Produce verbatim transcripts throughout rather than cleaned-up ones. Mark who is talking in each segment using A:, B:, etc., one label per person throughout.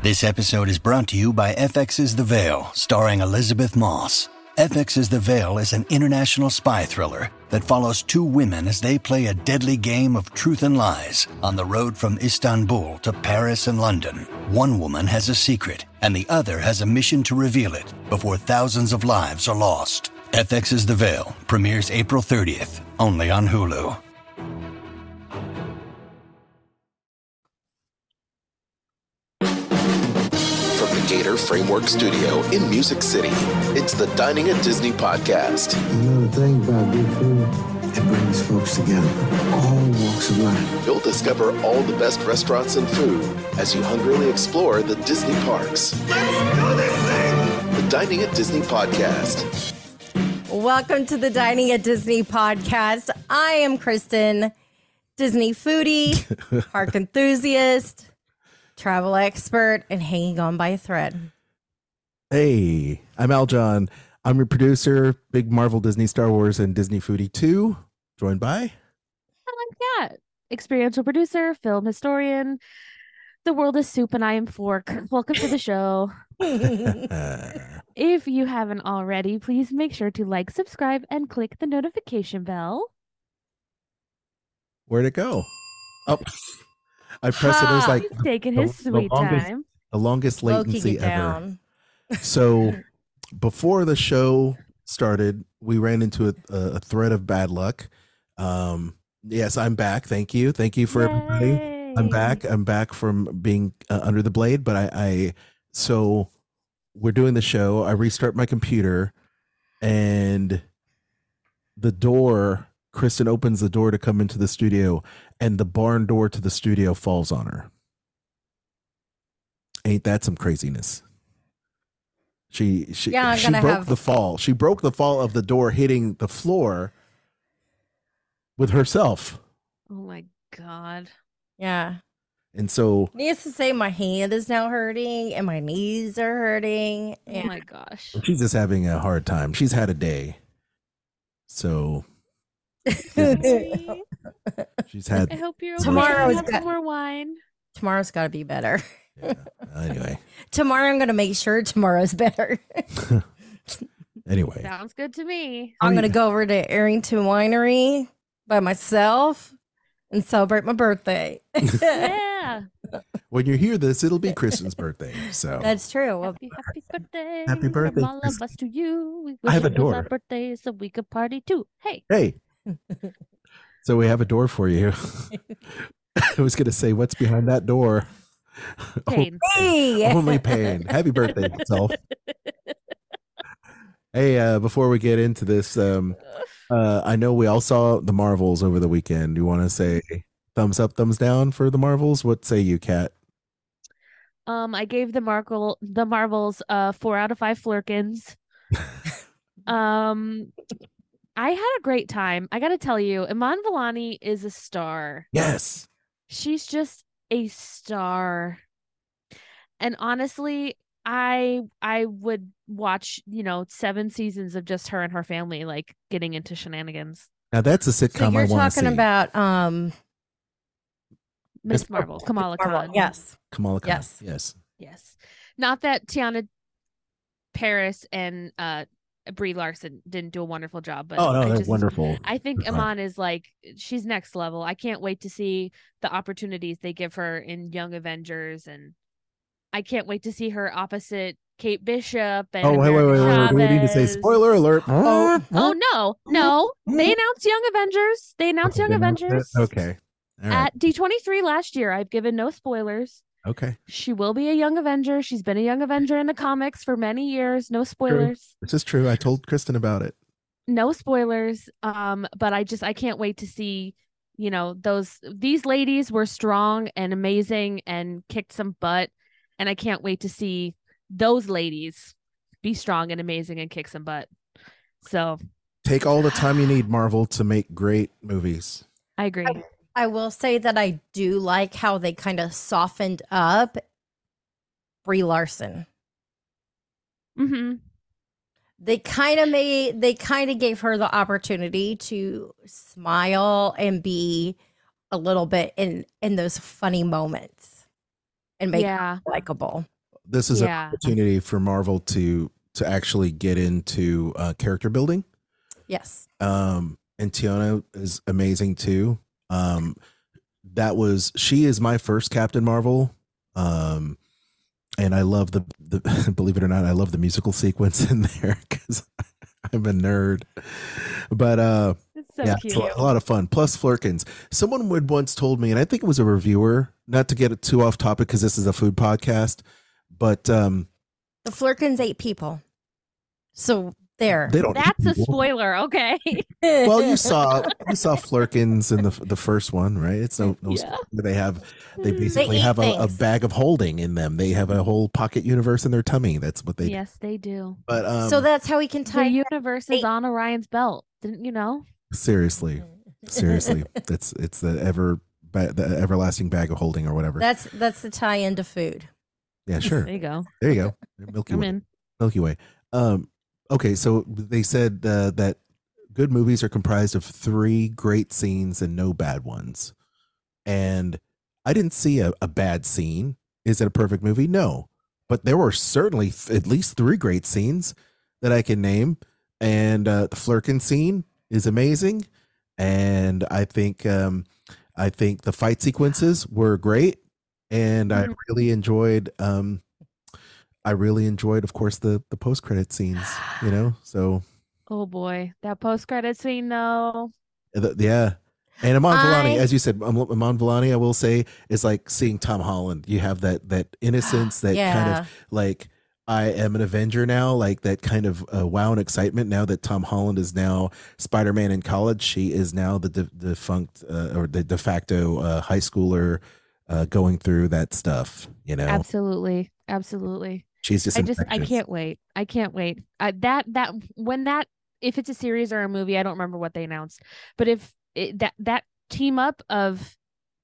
A: This episode is brought to you by F X's The Veil, starring Elizabeth Moss. F X's The Veil is an international spy thriller that follows two women as they play a deadly game of truth and lies on the road from Istanbul to Paris and London. One woman has a secret, and the other has a mission to reveal it before thousands of lives are lost. F X's The Veil premieres April thirtieth, only on Hulu.
B: Gator Framework Studio in Music City. It's the Dining at Disney podcast.
C: Another thing about good food, it brings folks together, all walks of life.
B: You'll discover all the best restaurants and food as you hungrily explore the Disney parks.
D: Let's do this thing!
B: The Dining at Disney podcast.
E: Welcome to the Dining at Disney podcast. I am Kristen, Disney foodie, park enthusiast, travel expert, and hanging on by a thread.
F: Hey, I'm Al John. I'm your producer, big Marvel, Disney, Star Wars, and Disney foodie too. Joined by
G: Helen Cat, experiential producer, film historian. The world is soup and I am fork. Welcome to the show. If you haven't already, please make sure to like, subscribe, and click the notification bell.
F: Where'd it go? Oh. I pressed it. It was like
G: He's taking
F: the,
G: his sweet
F: the longest,
G: time.
F: The longest latency ever.
E: Down.
F: So before the show started, we ran into a, a thread of bad luck. Um, yes, I'm back. Thank you. Thank you for
G: Yay.
F: everybody. I'm back. I'm back from being uh, under the blade. But I, I, so we're doing the show. I restart my computer and the door, Kristen opens the door to come into the studio, and the barn door to the studio falls on her. Ain't that some craziness? She she
E: Yeah,
F: she broke
E: have...
F: the fall. She broke the fall of the door hitting the floor with herself.
G: Oh my God.
E: Yeah.
F: And so
E: Needless to say, my hand is now hurting and my knees are hurting.
G: Oh
E: And
G: my gosh.
F: she's just having a hard time. She's had a day. So she's had
G: I hope you're okay.
E: Tomorrow's
G: Have
E: got-
G: some more wine.
E: tomorrow's got to be better.
F: yeah. Anyway.
E: Tomorrow, I'm going to make sure tomorrow's better.
F: Anyway.
G: Sounds good to me.
E: I'm going to go over to Arrington Winery by myself and celebrate my birthday.
G: Yeah.
F: When you hear this, it'll be Kristen's birthday. So
E: That's true. Well,
G: Happy, happy birthday.
F: Happy birthday,
G: From all of
F: Kristen.
G: us to you. We
F: I
G: wish
F: have a
G: it was
F: door.
G: our birthday so we could party too. Hey.
F: hey. So we have a door for you. I was going to say, what's behind that door?
G: Pain.
E: hey!
F: Oh, only pain. Happy birthday, self. Hey, uh, before we get into this, um, uh, I know we all saw the Marvels over the weekend. You want to say thumbs up, thumbs down for the Marvels? What say you, Kat?
G: Um, I gave the Marvel the Marvels uh four out of five flirkins. um, I had a great time. I got to tell you, Iman Vellani is a star.
F: Yes.
G: She's just a star. And honestly, I I would watch, you know, seven seasons of just her and her family like getting into shenanigans.
F: Now that's a
E: So
F: sitcom
E: you're
F: I want to see.
E: talking about um
G: Miss
F: Miss
G: Marvel, Kamala
E: Marvel.
G: Khan.
E: Yes.
F: Kamala Khan.
E: Yes.
F: Yes.
G: Yes. Not that Tiana Paris and uh Brie Larson didn't do a wonderful job, but
F: Oh no,
G: I
F: that's
G: just,
F: wonderful.
G: I think
F: Fine.
G: Iman is like, she's next level. I can't wait to see the opportunities they give her in Young Avengers, and I can't wait to see her opposite Kate Bishop and
F: Oh wait, wait, wait, wait! Do we need to say
G: Chavez.
F: spoiler alert?
G: Oh, oh no, no! They announced Young Avengers. They announced Young
F: Okay,
G: Avengers
F: Okay. All right.
G: at D twenty-three last year. I've given no spoilers.
F: Okay.
G: She will be a Young Avenger. She's been a Young Avenger in the comics for many years. No spoilers.
F: This is true. I told Kristen about it.
G: No spoilers. Um, but I just I can't wait to see, you know, those these ladies were strong and amazing and kicked some butt. And I can't wait to see those ladies be strong and amazing and kick some butt. So
F: Take all the time you need, Marvel, to make great movies.
G: I agree.
E: I will say that I do like how they kind of softened up Brie Larson.
G: Mm-hmm.
E: They kind of made, they kind of gave her the opportunity to smile and be a little bit in in those funny moments and make
G: Yeah.
E: her likable.
F: this is
G: Yeah.
F: an opportunity for Marvel to to actually get into uh, character building.
E: Yes.
F: Um, and Tiana is amazing too. Um, that was she is my first Captain Marvel. Um, and I love the the believe it or not, I love the musical sequence in there because I'm a nerd. But uh,
G: It's so
F: yeah,
G: cute.
F: it's a, a lot of fun. Plus Flurkins. Someone would once told me, and I think it was a reviewer, not to get it too off topic because this is a food podcast, but um,
E: The Flurkins ate people. So there.
F: they don't. eat
G: That's a
F: people.
G: spoiler. Okay.
F: Well, you saw you saw Flurkins in the the first one, right? It's no, no
G: Yeah.
F: spoiler. They have they basically
E: eat
F: have a, a
E: things.
F: bag of holding in them. They have a whole pocket universe in their tummy. That's what they.
G: Yes, they do.
F: But um,
E: so that's how we can
G: The
E: tie.
G: universe is
E: Hey.
G: on Orion's belt. Didn't you know?
F: seriously, seriously, it's it's the ever ba- the everlasting bag of holding or whatever.
E: That's that's the tie into food.
F: Yeah, sure.
G: There you go.
F: There you go. Milky
G: I'm
F: Way.
G: in.
F: Milky Way. Um, okay, so they said uh, that good movies are comprised of three great scenes and no bad ones. And I didn't see a, a bad scene. Is it a perfect movie? No. But there were certainly th- at least three great scenes that I can name. And uh, the Flurkin scene is amazing. And I think um, I think the fight sequences were great. And I
G: Mhm.
F: really enjoyed um, I really enjoyed, of course, the the post credit scenes. You know, so
G: Oh boy, that post credit scene though.
F: the, yeah. And Amon Vellani,
E: I-
F: as you said, Am- Amon Vellani, I will say, is like seeing Tom Holland. You have that that innocence, that kind
E: Yeah.
F: of like I am an Avenger now, like that kind of uh, wow and excitement. Now that Tom Holland is now Spider-Man in college, she is now the de- defunct uh, or the de facto uh, high schooler uh, going through that stuff. You know,
G: Absolutely, absolutely.
F: she's just.
G: I just I
F: infectious.
G: can't wait. I can't wait. I, that that when that if it's a series or a movie, I don't remember what they announced, but if it, that that team up of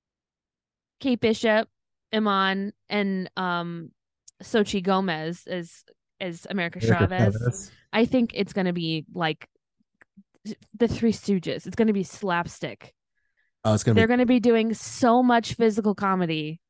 G: Kate Bishop, Iman, and um Xochitl Gomez as as America Chavez, I think it's going to be like the Three Stooges. It's going to be slapstick.
F: Oh, it's gonna
G: They're
F: be.
G: going to be doing so much physical comedy.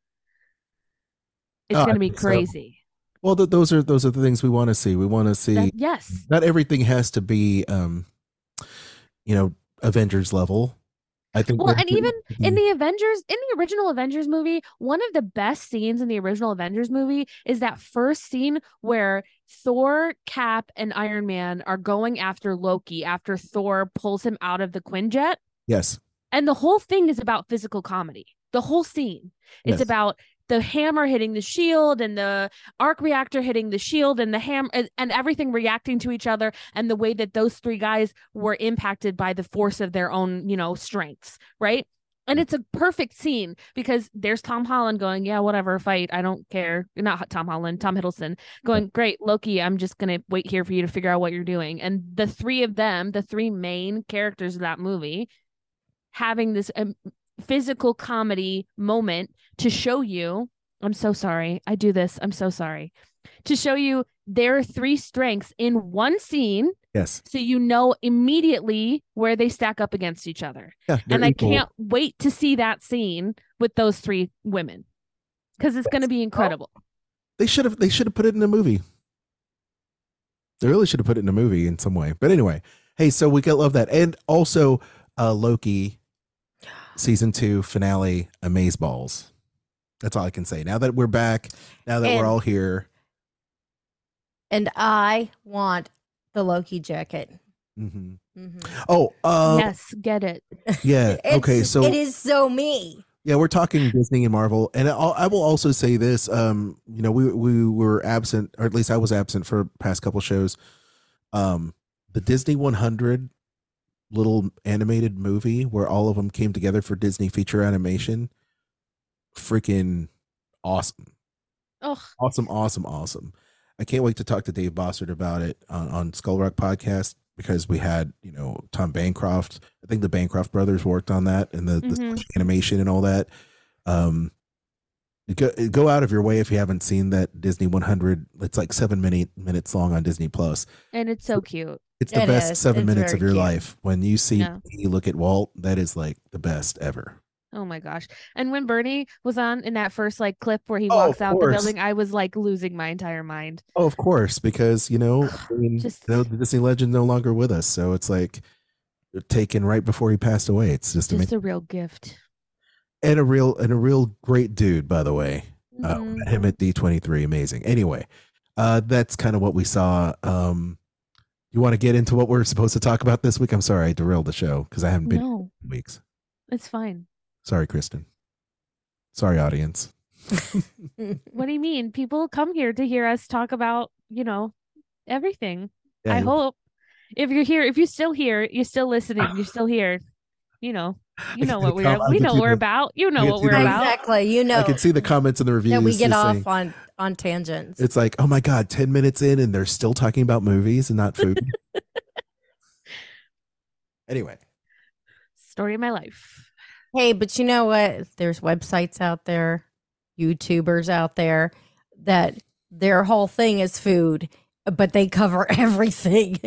G: It's
F: Oh, I
G: going to be
F: think so.
G: crazy.
F: Well, th- those are those are the things we want to see. We want to see.
G: That- yes.
F: Not everything has to be, um, you know, Avengers level. I think.
G: Well,
F: that-
G: and even in the Avengers, in the original Avengers movie, one of the best scenes in the original Avengers movie is that first scene where Thor, Cap, and Iron Man are going after Loki after Thor pulls him out of the Quinjet.
F: yes,
G: And the whole thing is about physical comedy. The whole scene. It's
F: Yes.
G: about the hammer hitting the shield and the arc reactor hitting the shield and the ham and, and everything reacting to each other and the way that those three guys were impacted by the force of their own, you know, strengths, right? And it's a perfect scene because there's Tom Holland going, yeah, whatever, fight. I don't care. Not Tom Holland, Tom Hiddleston going, great, Loki, I'm just going to wait here for you to figure out what you're doing. And the three of them, the three main characters of that movie, having this um, physical comedy moment to show you, I'm so sorry, I do this, I'm so sorry, to show you their three strengths in one scene
F: yes,
G: so you know immediately where they stack up against each other.
F: yeah. they're
G: And I
F: equal.
G: can't wait to see that scene with those three women because it's going to be incredible.
F: They should have. They should have put it in a movie. They really should have put it in a movie in some way. But anyway, hey, so we got love that, and also uh, Loki season two finale, Amazeballs. That's all I can say. Now that we're back, now that
E: And-
F: we're all here.
E: And I want the Loki jacket.
F: hmm
E: Mhm.
F: Oh, uh,
G: Yes, get it.
F: yeah.
E: It's-
F: Okay, so
E: it is so me.
F: yeah, we're talking Disney and Marvel, and I'll, I will also say this. Um, you know, we we were absent, or at least I was absent for past couple shows. Um, the Disney one hundred little animated movie where all of them came together for Disney feature animation. Freaking awesome!
G: Oh,
F: Awesome! Awesome! Awesome! I can't wait to talk to Dave Bossert about it on, on Skull Rock podcast because we had, you know, Tom Bancroft. I think the Bancroft brothers worked on that and the,
G: Mhm.
F: the animation and all that. Um, go, go out of your way if you haven't seen that Disney one hundred. It's like seven minute, minutes long on Disney Plus.
G: and it's so cute.
F: It's the
E: It
F: best
E: is.
F: seven
E: It's
F: minutes of
E: very
F: your
E: cute.
F: life. When you see
G: Yeah.
F: you look at Walt, that is like the best ever.
G: Oh my gosh. And when Bernie was on in that first like clip where he
F: Oh,
G: walks
F: of
G: out the
F: course.
G: building, I was like losing my entire mind.
F: Oh, of course, because you know, I mean,
G: Just-
F: you know, the Disney legend no longer with us, so it's like taken right before he passed away. It's just,
G: Just
F: amazing.
G: a real gift.
F: and a real and a real great dude, by the way. Uh,
G: Mhm.
F: met him at D twenty-three, amazing. Anyway, uh, that's kind of what we saw. Um, you want to get into what we're supposed to talk about this week? I'm sorry, I derailed the show because I haven't been
G: No,
F: in weeks.
G: it's fine.
F: Sorry, Kristen. Sorry, audience.
G: What do you mean? People come here to hear us talk about, you know, everything.
F: Yeah,
G: I
F: you-
G: hope if you're here, if you're still here, you're still listening, you're still here. You know, you know what
F: I
G: we're
F: can
G: we
F: see
G: know what we're
F: the-
G: about. You know
F: can
G: what
F: see
G: we're
F: the-
G: about.
E: Exactly. You know
F: I can see the comments in the reviews.
E: that we get
F: just
E: off
F: saying-
E: on on tangents.
F: It's like, oh my god, ten minutes in and they're still talking about movies and not food. Anyway,
G: Story of my life.
E: Hey, but you know what? There's websites out there, YouTubers out there that their whole thing is food, but they cover everything.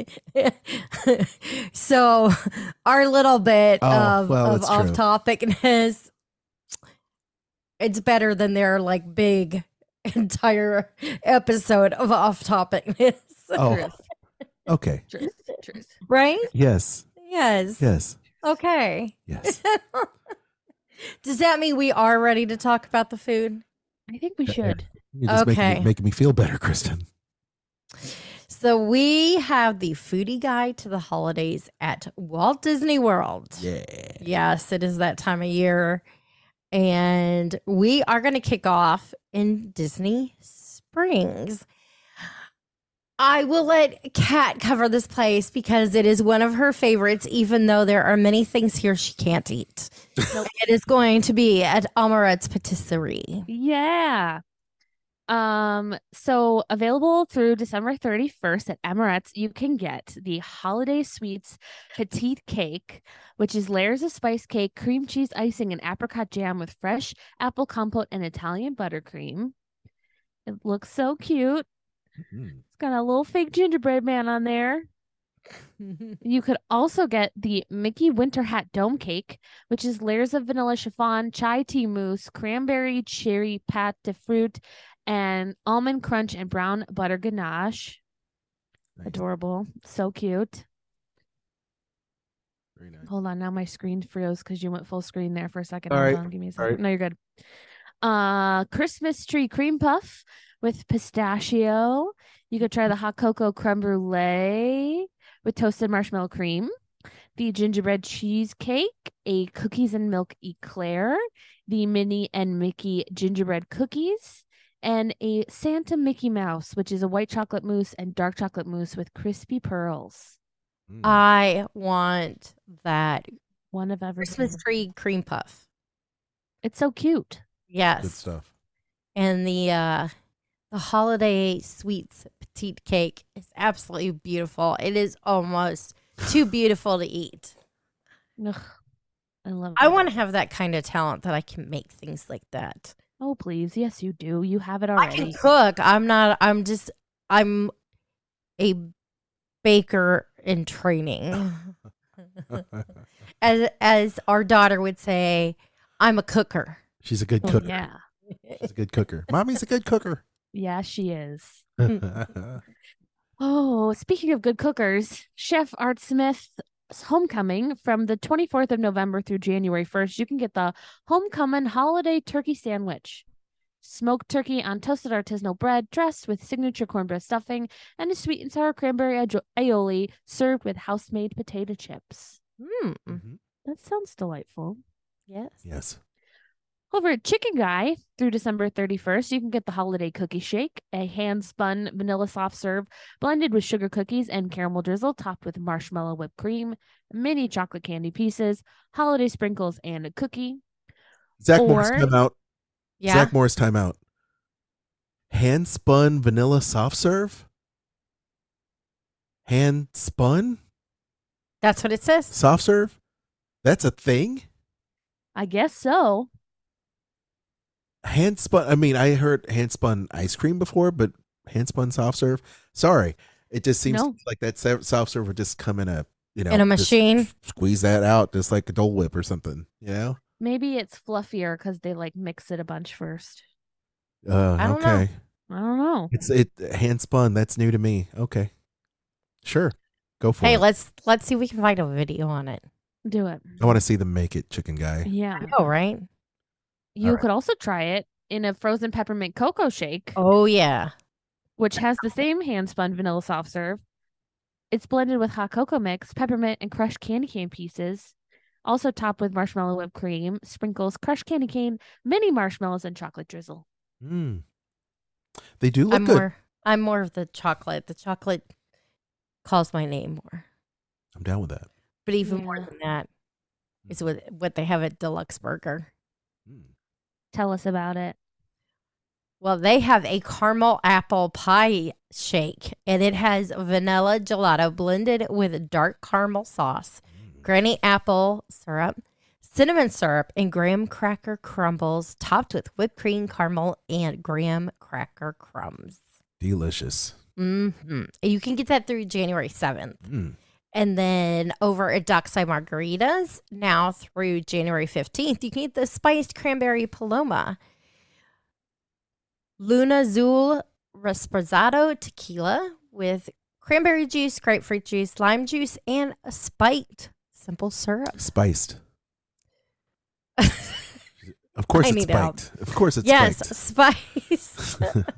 E: So our little bit
F: Oh,
E: of,
F: well,
E: of
F: that's true.
E: off topicness, it's better than their like big entire episode of off topicness.
F: oh,
G: Truth,
F: okay,
G: truth, truth.
E: Right?
F: yes,
E: Yes.
F: yes,
E: Okay.
F: yes.
E: Does that mean we are ready to talk about the food?
G: I think we should.
F: You're just making,
E: Okay.
F: me, making me feel better, Kristen.
E: So we have the foodie guide to the holidays at Walt Disney World.
F: Yeah.
E: Yes, it is that time of year. And we are going to kick off in Disney Springs. I will let Kat cover this place because it is one of her favorites, even though there are many things here she can't eat. It is going to be at Amaret's Patisserie.
G: Yeah. Um, so available through December thirty-first at Amaret's, you can get the Holiday Sweets Petite Cake, which is layers of spice cake, cream cheese icing, and apricot jam with fresh apple compote and Italian buttercream. It looks so cute.
F: Mm.
G: It's got a little fake gingerbread man on there. You could also get the Mickey Winter Hat Dome Cake, which is layers of vanilla chiffon, chai tea mousse, cranberry cherry pâte de fruit, and almond crunch and brown butter ganache.
F: Nice.
G: Adorable. So cute.
F: Very nice.
G: Hold on. Now my screen froze because you went full screen there for a second.
F: All
G: Hold
F: right.
G: on. Give me a
F: All
G: second.
F: right.
G: No, you're good. Uh, Christmas tree cream puff with pistachio. You could try the hot cocoa creme brulee with toasted marshmallow cream, the gingerbread cheesecake, a cookies and milk eclair, the Minnie and Mickey gingerbread cookies, and a Santa Mickey Mouse, which is a white chocolate mousse and dark chocolate mousse with crispy pearls.
F: Mm.
E: I want that
G: One of everything.
E: Christmas tree cream puff.
G: It's so cute.
E: Yes.
F: Good stuff.
E: And the uh the holiday sweets petite cake is absolutely beautiful. It is almost too beautiful to eat.
G: Ugh, I love
E: I
G: that.
E: want to have that kind of talent that I can make things like that.
G: Oh, please. Yes, you do. You have it
E: I
G: already.
E: can cook. I'm not I'm just I'm a baker in training. as as our daughter would say, I'm a cooker.
F: She's a good
G: Oh,
F: cooker.
G: yeah.
F: She's a good cooker. Mommy's a good cooker.
G: Yeah, she is. Oh, speaking of good cookers, Chef Art Smith's Homecoming from the twenty-fourth of November through January first. You can get the Homecoming Holiday Turkey Sandwich. Smoked turkey on toasted artisanal bread, dressed with signature cornbread stuffing, and a sweet and sour cranberry ajo- aioli served with house-made potato chips.
E: Hmm.
F: Mhm.
G: That sounds delightful.
E: Yes.
F: Yes.
G: Over at Chicken Guy through December thirty-first, you can get the holiday cookie shake, a hand-spun vanilla soft serve blended with sugar cookies and caramel drizzle topped with marshmallow whipped cream, mini chocolate candy pieces, holiday sprinkles, and a cookie.
F: Zach Morris
G: Or-
F: time out.
E: Yeah.
F: Zach Morris time out. Hand spun vanilla soft serve? Hand spun
E: That's what it says.
F: soft serve? That's a thing?
G: I guess so.
F: Hand spun. I mean, I heard hand spun ice cream before, but hand spun soft serve. Sorry, it just seems
G: No.
F: like that se- soft serve would just come in a you know
E: In a
F: just
E: machine?
F: squeeze that out just like a Dole Whip or something. You know?
G: Maybe it's fluffier because they like mix it a bunch first.
F: Uh,
E: I don't know.
F: okay.
G: I don't know.
F: It's it hand spun. That's new to me. Okay. Sure. Go for
E: Hey,
F: it.
E: let's let's see if we can find a video on it.
G: Do it.
F: I want to see them make it, chicken guy.
G: Yeah.
E: I know, right?
G: You
F: right.
G: could also try it in a frozen peppermint cocoa shake,
E: Oh yeah.
G: which has the same hand spun vanilla soft serve. It's blended with hot cocoa mix, peppermint, and crushed candy cane pieces. Also topped with marshmallow whipped cream, sprinkles, crushed candy cane, mini marshmallows, and chocolate drizzle.
F: Mm. They do look
E: I'm
F: good.
E: more I'm more of the chocolate. The chocolate calls my name more.
F: I'm down with that.
E: But even more
G: Yeah.
E: than that is what what they have at Deluxe Burger.
F: Mm.
G: Tell us about it.
E: Well, they have a caramel apple pie shake, and it has vanilla gelato blended with dark caramel sauce, granny apple syrup, cinnamon syrup, and graham cracker crumbles topped with whipped cream, caramel, and graham cracker crumbs.
F: Delicious.
E: Mm-hmm. You can get that through January seventh.
F: Mm.
E: And then over at Dockside Margaritas, now through January fifteenth, you can get the spiced cranberry paloma, Luna Azul Reposado tequila with cranberry juice, grapefruit juice, lime juice, and a spiked simple syrup.
F: Spiced. Of course
E: I
F: it's
E: need help.
F: spiked. Of course it's
E: Yes,
F: spiked.
E: spice.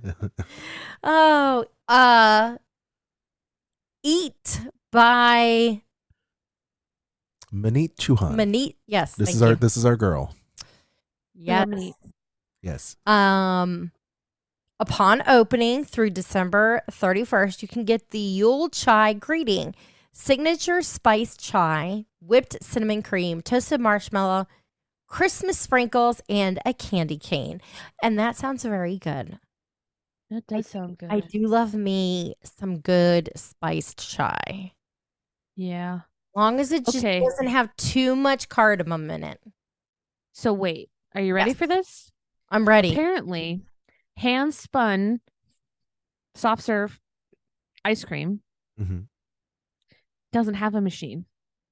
E: oh, uh, Eat by
F: Manit Chauhan.
E: Manit. Yes,
F: This
E: thank
F: is our
E: you.
F: this is our girl.
E: Yes.
G: Manit.
F: Yes.
E: Um, upon opening through December thirty-first, you can get the Yule Chai Greeting, signature spiced chai, whipped cinnamon cream, toasted marshmallow, Christmas sprinkles, and a candy cane. And that sounds very good.
G: That does sound good.
E: I do love me some good spiced chai.
G: Yeah.
E: Long as it just
G: Okay.
E: doesn't have too much cardamom in it.
G: So wait, are you ready
E: Yes.
G: for this?
E: I'm ready.
G: Apparently, hand spun soft serve ice cream
F: hmm
G: doesn't have a machine.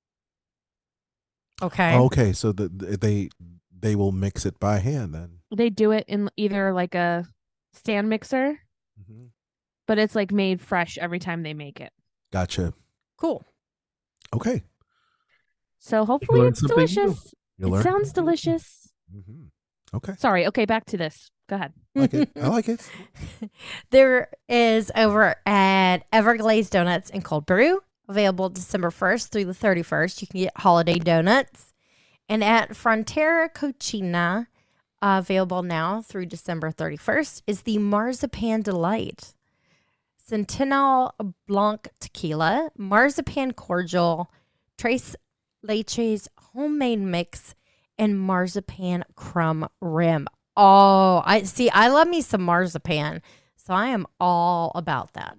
E: Okay.
F: Okay, so the, the- they they will mix it by hand then.
G: They do it in either like a stand mixer,
F: Mm-hmm.
G: but it's like made fresh every time they make it.
F: Gotcha.
E: Cool.
F: Okay.
G: So hopefully
F: learn
G: it's
F: something new.
G: delicious.
F: You
G: It
F: learn.
G: sounds delicious.
F: hmm Okay.
G: Sorry. Okay, back to this. Go ahead.
F: I like it. I like it.
E: There is over at Everglazed Donuts and Cold Brew, available December first through the thirty-first. You can get holiday donuts. And at Frontera Cochina, uh, available now through December thirty-first, is the Marzipan Delight. Centennial Blanc Tequila, Marzipan Cordial, Tres Leches Homemade Mix, and Marzipan Crumb Rim. Oh, I see. I love me some marzipan, so I am all about that.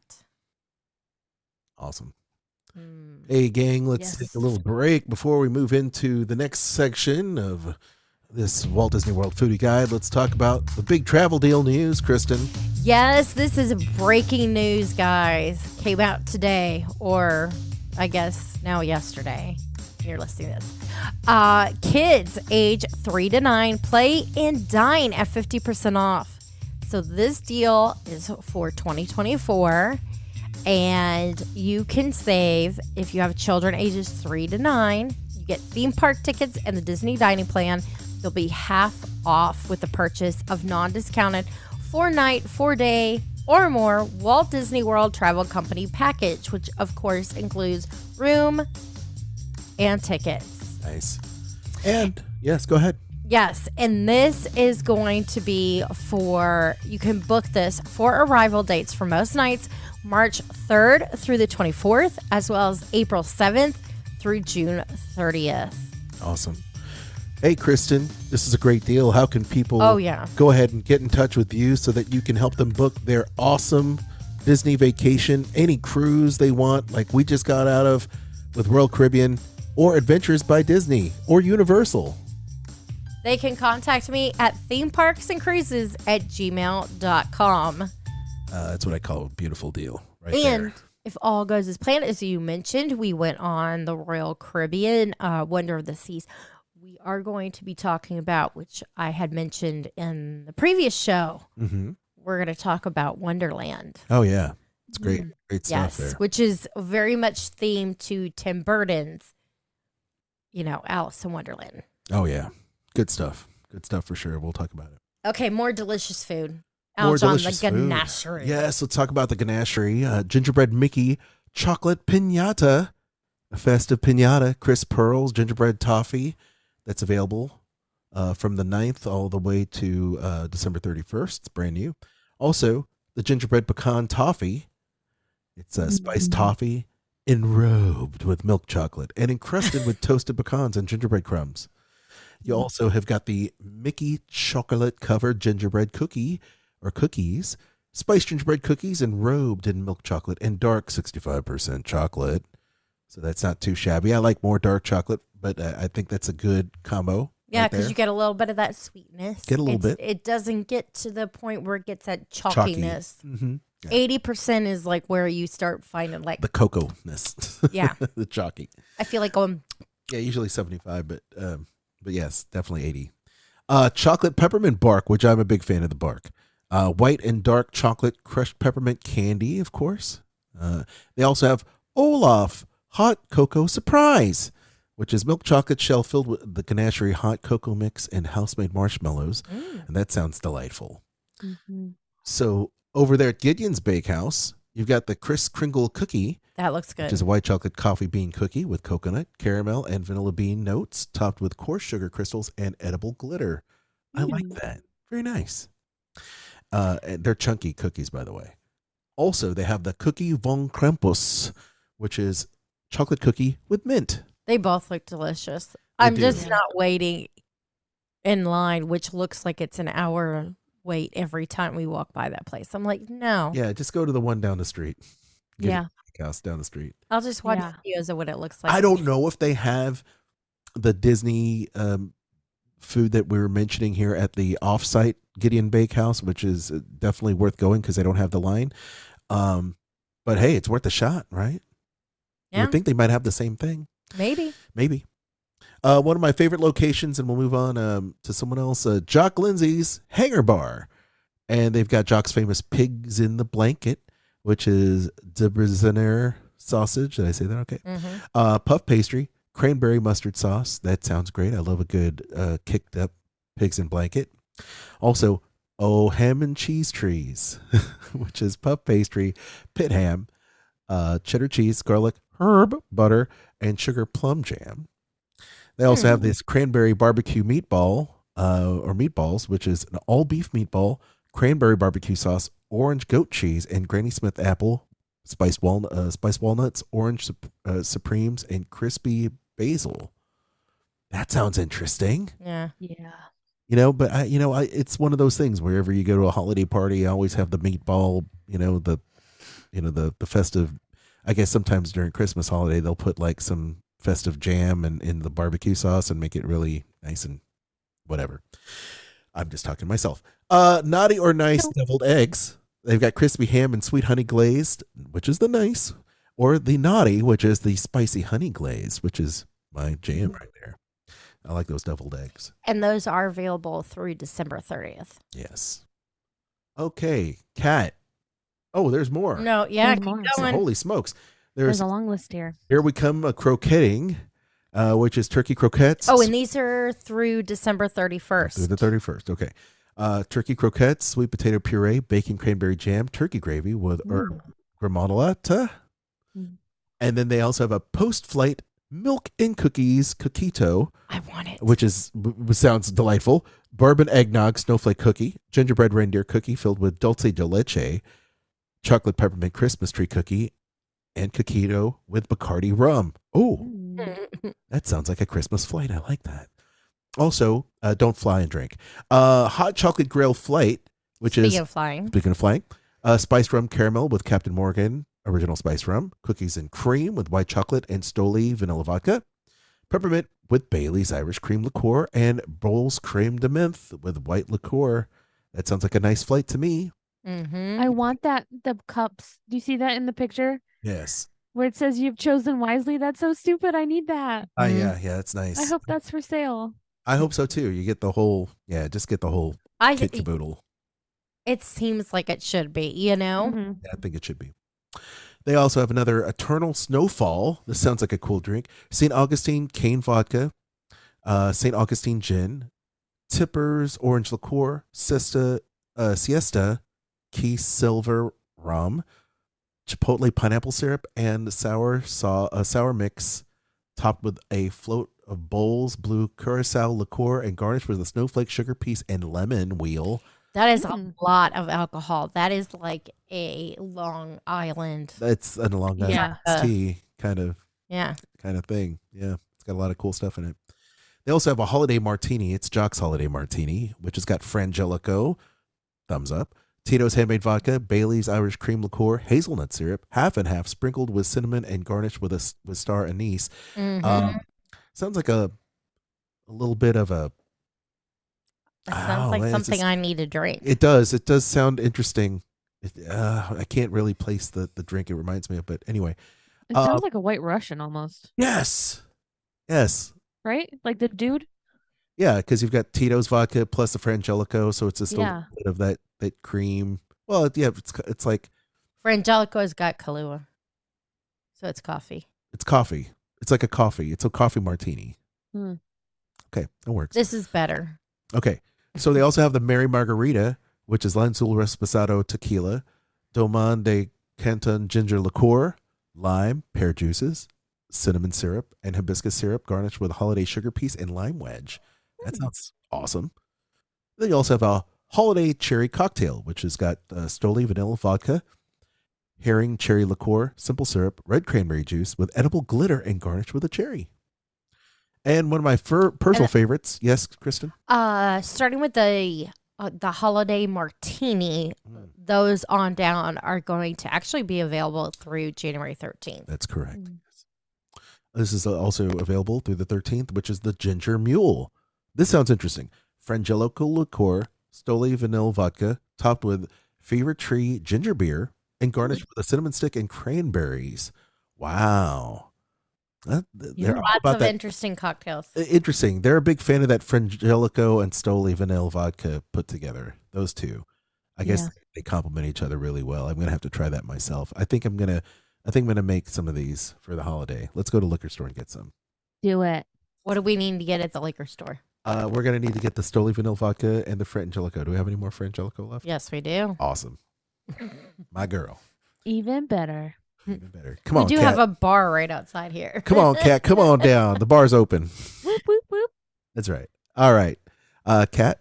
F: Awesome.
E: Mm.
F: Hey, gang, let's
G: Yes.
F: take a little break before we move into the next section of this Walt Disney World Foodie Guide. Let's talk about the big travel deal news, Kristen.
E: Yes, this is breaking news, guys. Came out today, or I guess now yesterday. You're listening to this. Uh, kids age three to nine play and dine at fifty percent off. So this deal is for twenty twenty-four, and you can save if you have children ages three to nine. You get theme park tickets and the Disney dining plan. They'll be half off with the purchase of non-discounted four night, four day, or more Walt Disney World Travel Company package, which of course includes room and tickets.
F: Nice. And yes, go ahead.
E: Yes, and this is going to be for, you can book this for arrival dates for most nights, March third through the twenty-fourth, as well as April seventh through June thirtieth.
F: Awesome. Hey, Kristen, this is a great deal. How can people
E: Oh, yeah.
F: go ahead and get in touch with you so that you can help them book their awesome Disney vacation, any cruise they want, like we just got out of with Royal Caribbean, or Adventures by Disney, or Universal?
E: They can contact me at themeparksandcruises at gmail dot com.
F: Uh, that's what I call a beautiful deal right
E: And
F: there.
E: if all goes as planned, as you mentioned, we went on the Royal Caribbean uh, Wonder of the Seas we are going to be talking about, which I had mentioned in the previous show.
F: Mm-hmm.
E: We're going to talk about Wonderland.
F: Oh, yeah. It's great.
E: Mm-hmm.
F: Great stuff
E: Yes,
F: there.
E: which is very much themed to Tim Burton's, you know, Alice in Wonderland.
F: Oh, yeah. Good stuff. Good stuff for sure. We'll talk about it.
E: Okay, more delicious food.
F: More
E: Out on the
F: delicious food.
E: ganachery.
F: Yes, let's talk about the ganachery. Uh, gingerbread Mickey chocolate pinata, a festive pinata, crisp pearls, gingerbread toffee. That's available uh, from the ninth all the way to uh, December thirty-first. It's brand new. Also, the gingerbread pecan toffee. It's a uh, spiced
E: Mm-hmm.
F: toffee enrobed with milk chocolate and encrusted with toasted pecans and gingerbread crumbs. You also have got the Mickey chocolate covered gingerbread cookie or cookies, spiced gingerbread cookies enrobed in milk chocolate and dark sixty-five percent chocolate. So that's not too shabby. I like more dark chocolate, but uh, I think that's a good combo.
E: Yeah,
F: right
E: because
F: there.
E: you get a little bit of that sweetness.
F: Get a little
E: It's-
F: bit.
E: It doesn't get to the point where it gets that
F: Chalky.
E: chalkiness.
F: Mm-hmm.
E: eighty percent is like where you start finding like,
F: The cocoa-ness.
E: Yeah.
F: The chalky.
E: I feel like um,
F: Yeah, usually seventy-five, but um, but yes, definitely eighty. Uh, chocolate peppermint bark, which I'm a big fan of the bark. Uh, white and dark chocolate crushed peppermint candy, of course. Uh, they also have Olaf hot cocoa surprise, which is milk chocolate shell filled with the ganachery hot cocoa mix and house-made marshmallows,
E: mm,
F: and that sounds delightful.
G: Mhm.
F: So over there at Gideon's Bakehouse, you've got the Kris Kringle cookie,
E: that looks good.
F: which is a white chocolate coffee bean cookie with coconut, caramel, and vanilla bean notes, topped with coarse sugar crystals and edible glitter. I like
G: Mm.
F: that. Very nice. Uh, and they're chunky cookies, by the way. Also, they have the Cookie von Krampus, which is chocolate cookie with mint.
E: They both look delicious.
F: They
E: I'm
F: do.
E: just not waiting in line, which looks like it's an hour wait every time we walk by that place. I'm like, no,
F: Yeah, just go to the one down the street. Gideon's
G: Yeah.
F: Bakehouse down the street.
E: I'll just watch
G: Yeah.
E: videos of what it looks like.
F: I don't know if they have the Disney um, food that we were mentioning here at the offsite Gideon Bakehouse, which is uh, definitely worth going because they don't have the line. Um, but hey, it's worth a shot, right? You
E: Yeah,
F: would think they might have the same thing.
E: maybe.
F: Maybe. Uh, one of my favorite locations, and we'll move on um, to someone else, uh, Jock Lindsay's Hanger Bar. And they've got Jock's famous Pigs in the Blanket, which is Debreczener sausage. Did I say that okay?
E: Mhm.
F: Uh, puff pastry, cranberry mustard sauce. That sounds great. I love a good uh, kicked up pigs in blanket. Also, oh, ham and cheese trees, which is puff pastry, pit ham, uh, cheddar cheese, garlic, herb, butter, and sugar plum jam. They also have this cranberry barbecue meatball uh, or meatballs, which is an all beef meatball, cranberry barbecue sauce, orange goat cheese, and Granny Smith apple, spiced walnut, uh, spiced walnuts, orange sup- uh, supremes, and crispy basil. That sounds interesting,
E: Yeah.
G: Yeah.
F: you know. But I, you know, I, it's one of those things. Wherever you go to a holiday party, you always have the meatball. You know, the, you know, the the festive. I guess sometimes during Christmas holiday, they'll put like some festive jam and in the barbecue sauce and make it really nice and whatever. I'm just talking to myself. Uh, naughty or nice deviled eggs. They've got crispy ham and sweet honey glazed, which is the nice, or the naughty, which is the spicy honey glaze, which is my jam right there. I like those deviled eggs.
E: And those are available through December thirtieth.
F: Yes. Okay, Kat. Oh, there's more.
E: No, yeah,
G: There's
E: keep
G: more.
E: going.
F: Holy smokes.
G: There's
F: There's
G: a long list here.
F: here we come a croquetting, uh, which is turkey croquettes.
E: Oh, and these are through December
F: Through
E: thirty-first.
F: the thirty-first. Okay. Uh, turkey croquettes, sweet potato puree, bacon cranberry jam, turkey gravy with herb gremolata.
G: Mm.
F: And then they also have a post-flight milk and cookies coquito,
E: I want it.
F: which is w- sounds delightful. Bourbon eggnog snowflake cookie, gingerbread reindeer cookie filled with dulce de leche, chocolate peppermint Christmas tree cookie, and coquito with Bacardi rum. Oh,
G: Mm.
F: that sounds like a Christmas flight. I like that. Also, uh, don't fly and drink. Uh, hot chocolate grill flight, which
E: Speaking
F: is,
E: of flying,
F: speaking of flying, uh, spiced rum caramel with Captain Morgan original spice rum, cookies and cream with white chocolate and Stoli vanilla vodka, peppermint with Bailey's Irish cream liqueur, and Bowls creme de menthe with white liqueur. That sounds like a nice flight to me.
E: mm-hmm.
G: I want that the cups. Do you see that in the picture?
F: Yes.
G: where it says you've chosen wisely. That's so stupid. I need that.
F: Oh, yeah, yeah, it's nice.
G: I hope that's for sale.
F: I hope so too. You get the whole, yeah, just get the whole
E: I
F: kit caboodle.
E: It seems like it should be, you know?
G: Mm-hmm.
F: Yeah, I think it should be. They also have another Eternal Snowfall. This sounds like a cool drink. Saint Augustine cane vodka, uh, Saint Augustine gin, Tipper's orange liqueur, Siesta, uh, Siesta, Key Silver rum, Chipotle pineapple syrup, and sour saw a sour mix topped with a float of Bowls blue curacao liqueur and garnished with a snowflake sugar piece and lemon wheel.
E: That is
G: Mm.
E: a lot of alcohol. That is like a Long Island.
F: It's an Long Island
G: Yeah.
F: tea kind of
E: Yeah.
F: kind of thing. Yeah, it's got a lot of cool stuff in it. They also have a holiday martini. It's Jock's Holiday Martini, which has got Frangelico, thumbs up, Tito's handmade vodka, Bailey's Irish cream liqueur, hazelnut syrup, half and half, sprinkled with cinnamon and garnished with a with star anise.
E: Mhm.
F: Um, sounds like a a little bit of a.
E: That sounds
F: Oh,
E: like
F: man, it's
E: something
F: just-
E: I need to drink.
F: It does. It does sound interesting. It, uh, I can't really place the the drink it reminds me of, but anyway.
G: It
F: Uh,
G: sounds like a White Russian almost,
F: Yes. Yes.
G: right? Like the dude.
F: Yeah, because you've got Tito's vodka plus the Frangelico, so it's just a
G: Yeah.
F: little bit of that that cream. Well, yeah, it's it's like
E: Frangelico's got Kahlua. So it's coffee.
F: it's coffee. It's like a coffee. It's a coffee martini.
G: Hmm.
F: Okay, that works.
E: This is better.
F: Okay, so they also have the Mary Margarita, which is Lanzul Reposado tequila, Doman de Canton ginger liqueur, lime, pear juices, cinnamon syrup, and hibiscus syrup garnished with a holiday sugar piece and lime wedge. That sounds awesome. Then you also have a holiday cherry cocktail, which has got uh, Stoli vanilla vodka, herring cherry liqueur, simple syrup, red cranberry juice with edible glitter and garnished with a cherry. And one of my fir- personal
E: And-
F: favorites, yes, Kristen?
E: Uh, starting with the uh, the holiday martini,
F: Mm.
E: those on down are going to actually be available through January thirteenth.
F: That's correct.
G: Mm.
F: This is also available through the thirteenth, which is the Ginger Mule. This sounds interesting. Frangelico liqueur, Stoli vanilla vodka, topped with Fever Tree ginger beer, and garnished with a cinnamon stick and cranberries. Wow. That, they're all
E: Lots
F: about
E: of
F: that.
E: interesting cocktails.
F: Interesting. They're a big fan of that Frangelico and Stoli vanilla vodka put together. Those two. I guess
G: Yeah.
F: they complement each other really well. I'm going to have to try that myself. I think I'm going to I think I'm going to make some of these for the holiday. Let's go to liquor store and get some.
G: Do it.
E: What do we need to get at the liquor store?
F: Uh, we're going to need to get the Stoli vanilla vodka and the Frangelico. Do we have any more Frangelico left?
E: Yes, we do.
F: Awesome. My girl.
G: Even better.
F: Even better. Come
E: We
F: on,
E: do
F: Kat.
E: have a bar right outside here.
F: Come on, Kat. Come on down. The bar's open.
G: Whoop whoop whoop.
F: That's right. All right. Uh, Kat.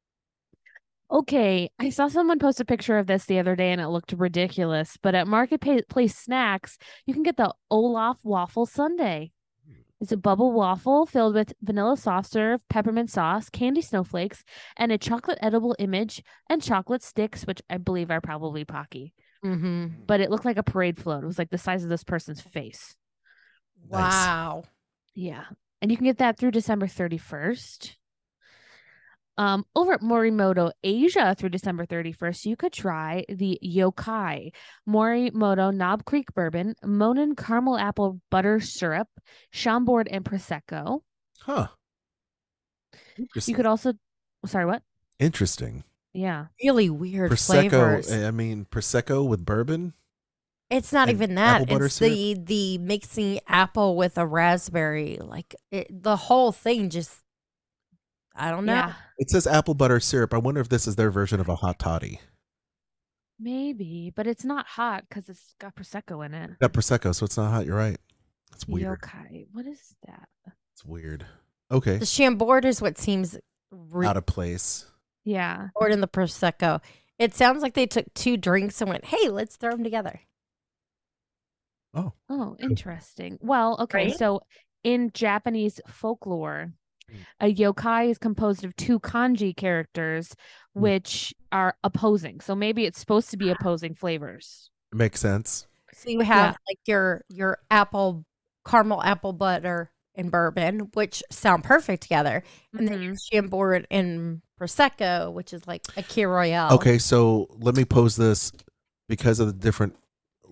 G: Okay, I saw someone post a picture of this the other day and it looked ridiculous. But at Marketplace Snacks, you can get the Olaf Waffle Sundae. It's a bubble waffle filled with vanilla soft serve, peppermint sauce, candy snowflakes, and a chocolate edible image and chocolate sticks, which I believe are probably Pocky.
E: Mm-hmm.
G: But it looked like a parade float. It was like the size of this person's face.
F: Nice.
E: Wow.
G: Yeah. And you can get that through December thirty-first. Um, over at Morimoto Asia through December thirty-first, you could try the Yokai Morimoto Knob Creek Bourbon, Monin Caramel Apple Butter Syrup, Chambord, and Prosecco.
F: Huh.
G: You
F: Interesting.
G: could also, sorry, what?
F: Interesting.
G: Yeah.
E: Really weird
F: Prosecco.
E: flavors.
F: I mean, Prosecco with bourbon.
E: It's not
F: and
E: even that.
F: apple butter
E: It's the the mixing apple with a raspberry. Like it, the whole thing just, I don't know.
G: Yeah.
F: It says apple butter syrup. I wonder if this is their version of a hot toddy.
G: Maybe, but it's not hot because it's got Prosecco in it.
F: Got Prosecco, so it's not hot. You're right. It's weird.
G: Yokai. What is that?
F: It's weird. Okay.
E: The Chambord is what seems re-
F: Out of place.
G: Yeah.
E: Or in the Prosecco. It sounds like they took two drinks and went, hey, let's throw them together.
F: Oh.
G: Oh, interesting. Well, okay.
E: Right?
G: So in Japanese folklore,
F: Mm.
G: a yokai is composed of two kanji characters,
F: Mm.
G: which are opposing. So maybe it's supposed to be opposing flavors.
F: Makes sense.
E: So you have like your your apple, caramel apple butter and bourbon, which sound perfect together. And then your Chambord and Prosecco, which is like a Key Royale.
F: Okay, so let me pose this because of the different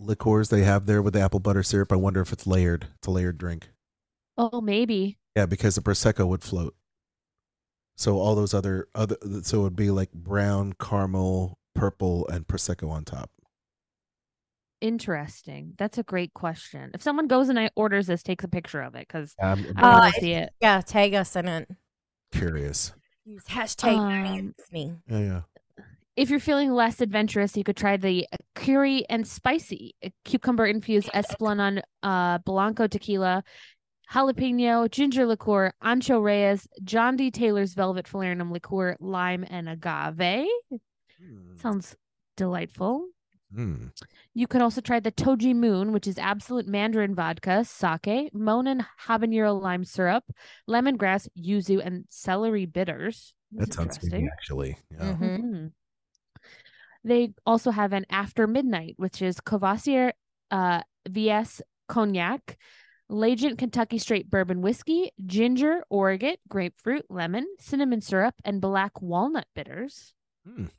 F: liqueurs they have there with the apple butter syrup. I wonder if it's layered. It's a layered drink.
G: Oh, maybe.
F: Yeah, because the prosecco would float. So all those other other so it would be like brown, caramel, purple, and prosecco on top.
G: Interesting. That's a great question. If someone goes and I orders this, takes a picture of it because
F: I'm, I'm
G: I want
E: Uh,
G: to see it.
E: Yeah, tag us in it.
F: curious.
E: Use hashtag Dining
G: Um,
E: at Disney.
F: Yeah, yeah.
G: If you're feeling less adventurous, you could try the curry and spicy cucumber infused Esplanade uh, Blanco tequila, jalapeno, ginger liqueur, ancho reyes, John D. Taylor's velvet falernum liqueur, lime, and agave.
F: Mm.
G: Sounds delightful.
F: Mm.
G: You could also try the Toji Moon, which is absolute mandarin vodka, sake, Monin habanero lime syrup, lemongrass, yuzu, and celery bitters.
F: That
G: That's
F: sounds
G: interesting.
F: good, actually. Yeah.
E: Mhm.
G: Mhm. They also have an After Midnight, which is Courvoisier uh, V S Cognac, Legend Kentucky Straight Bourbon Whiskey, ginger, orgeat, grapefruit, lemon, cinnamon syrup, and black walnut bitters.
F: Mm.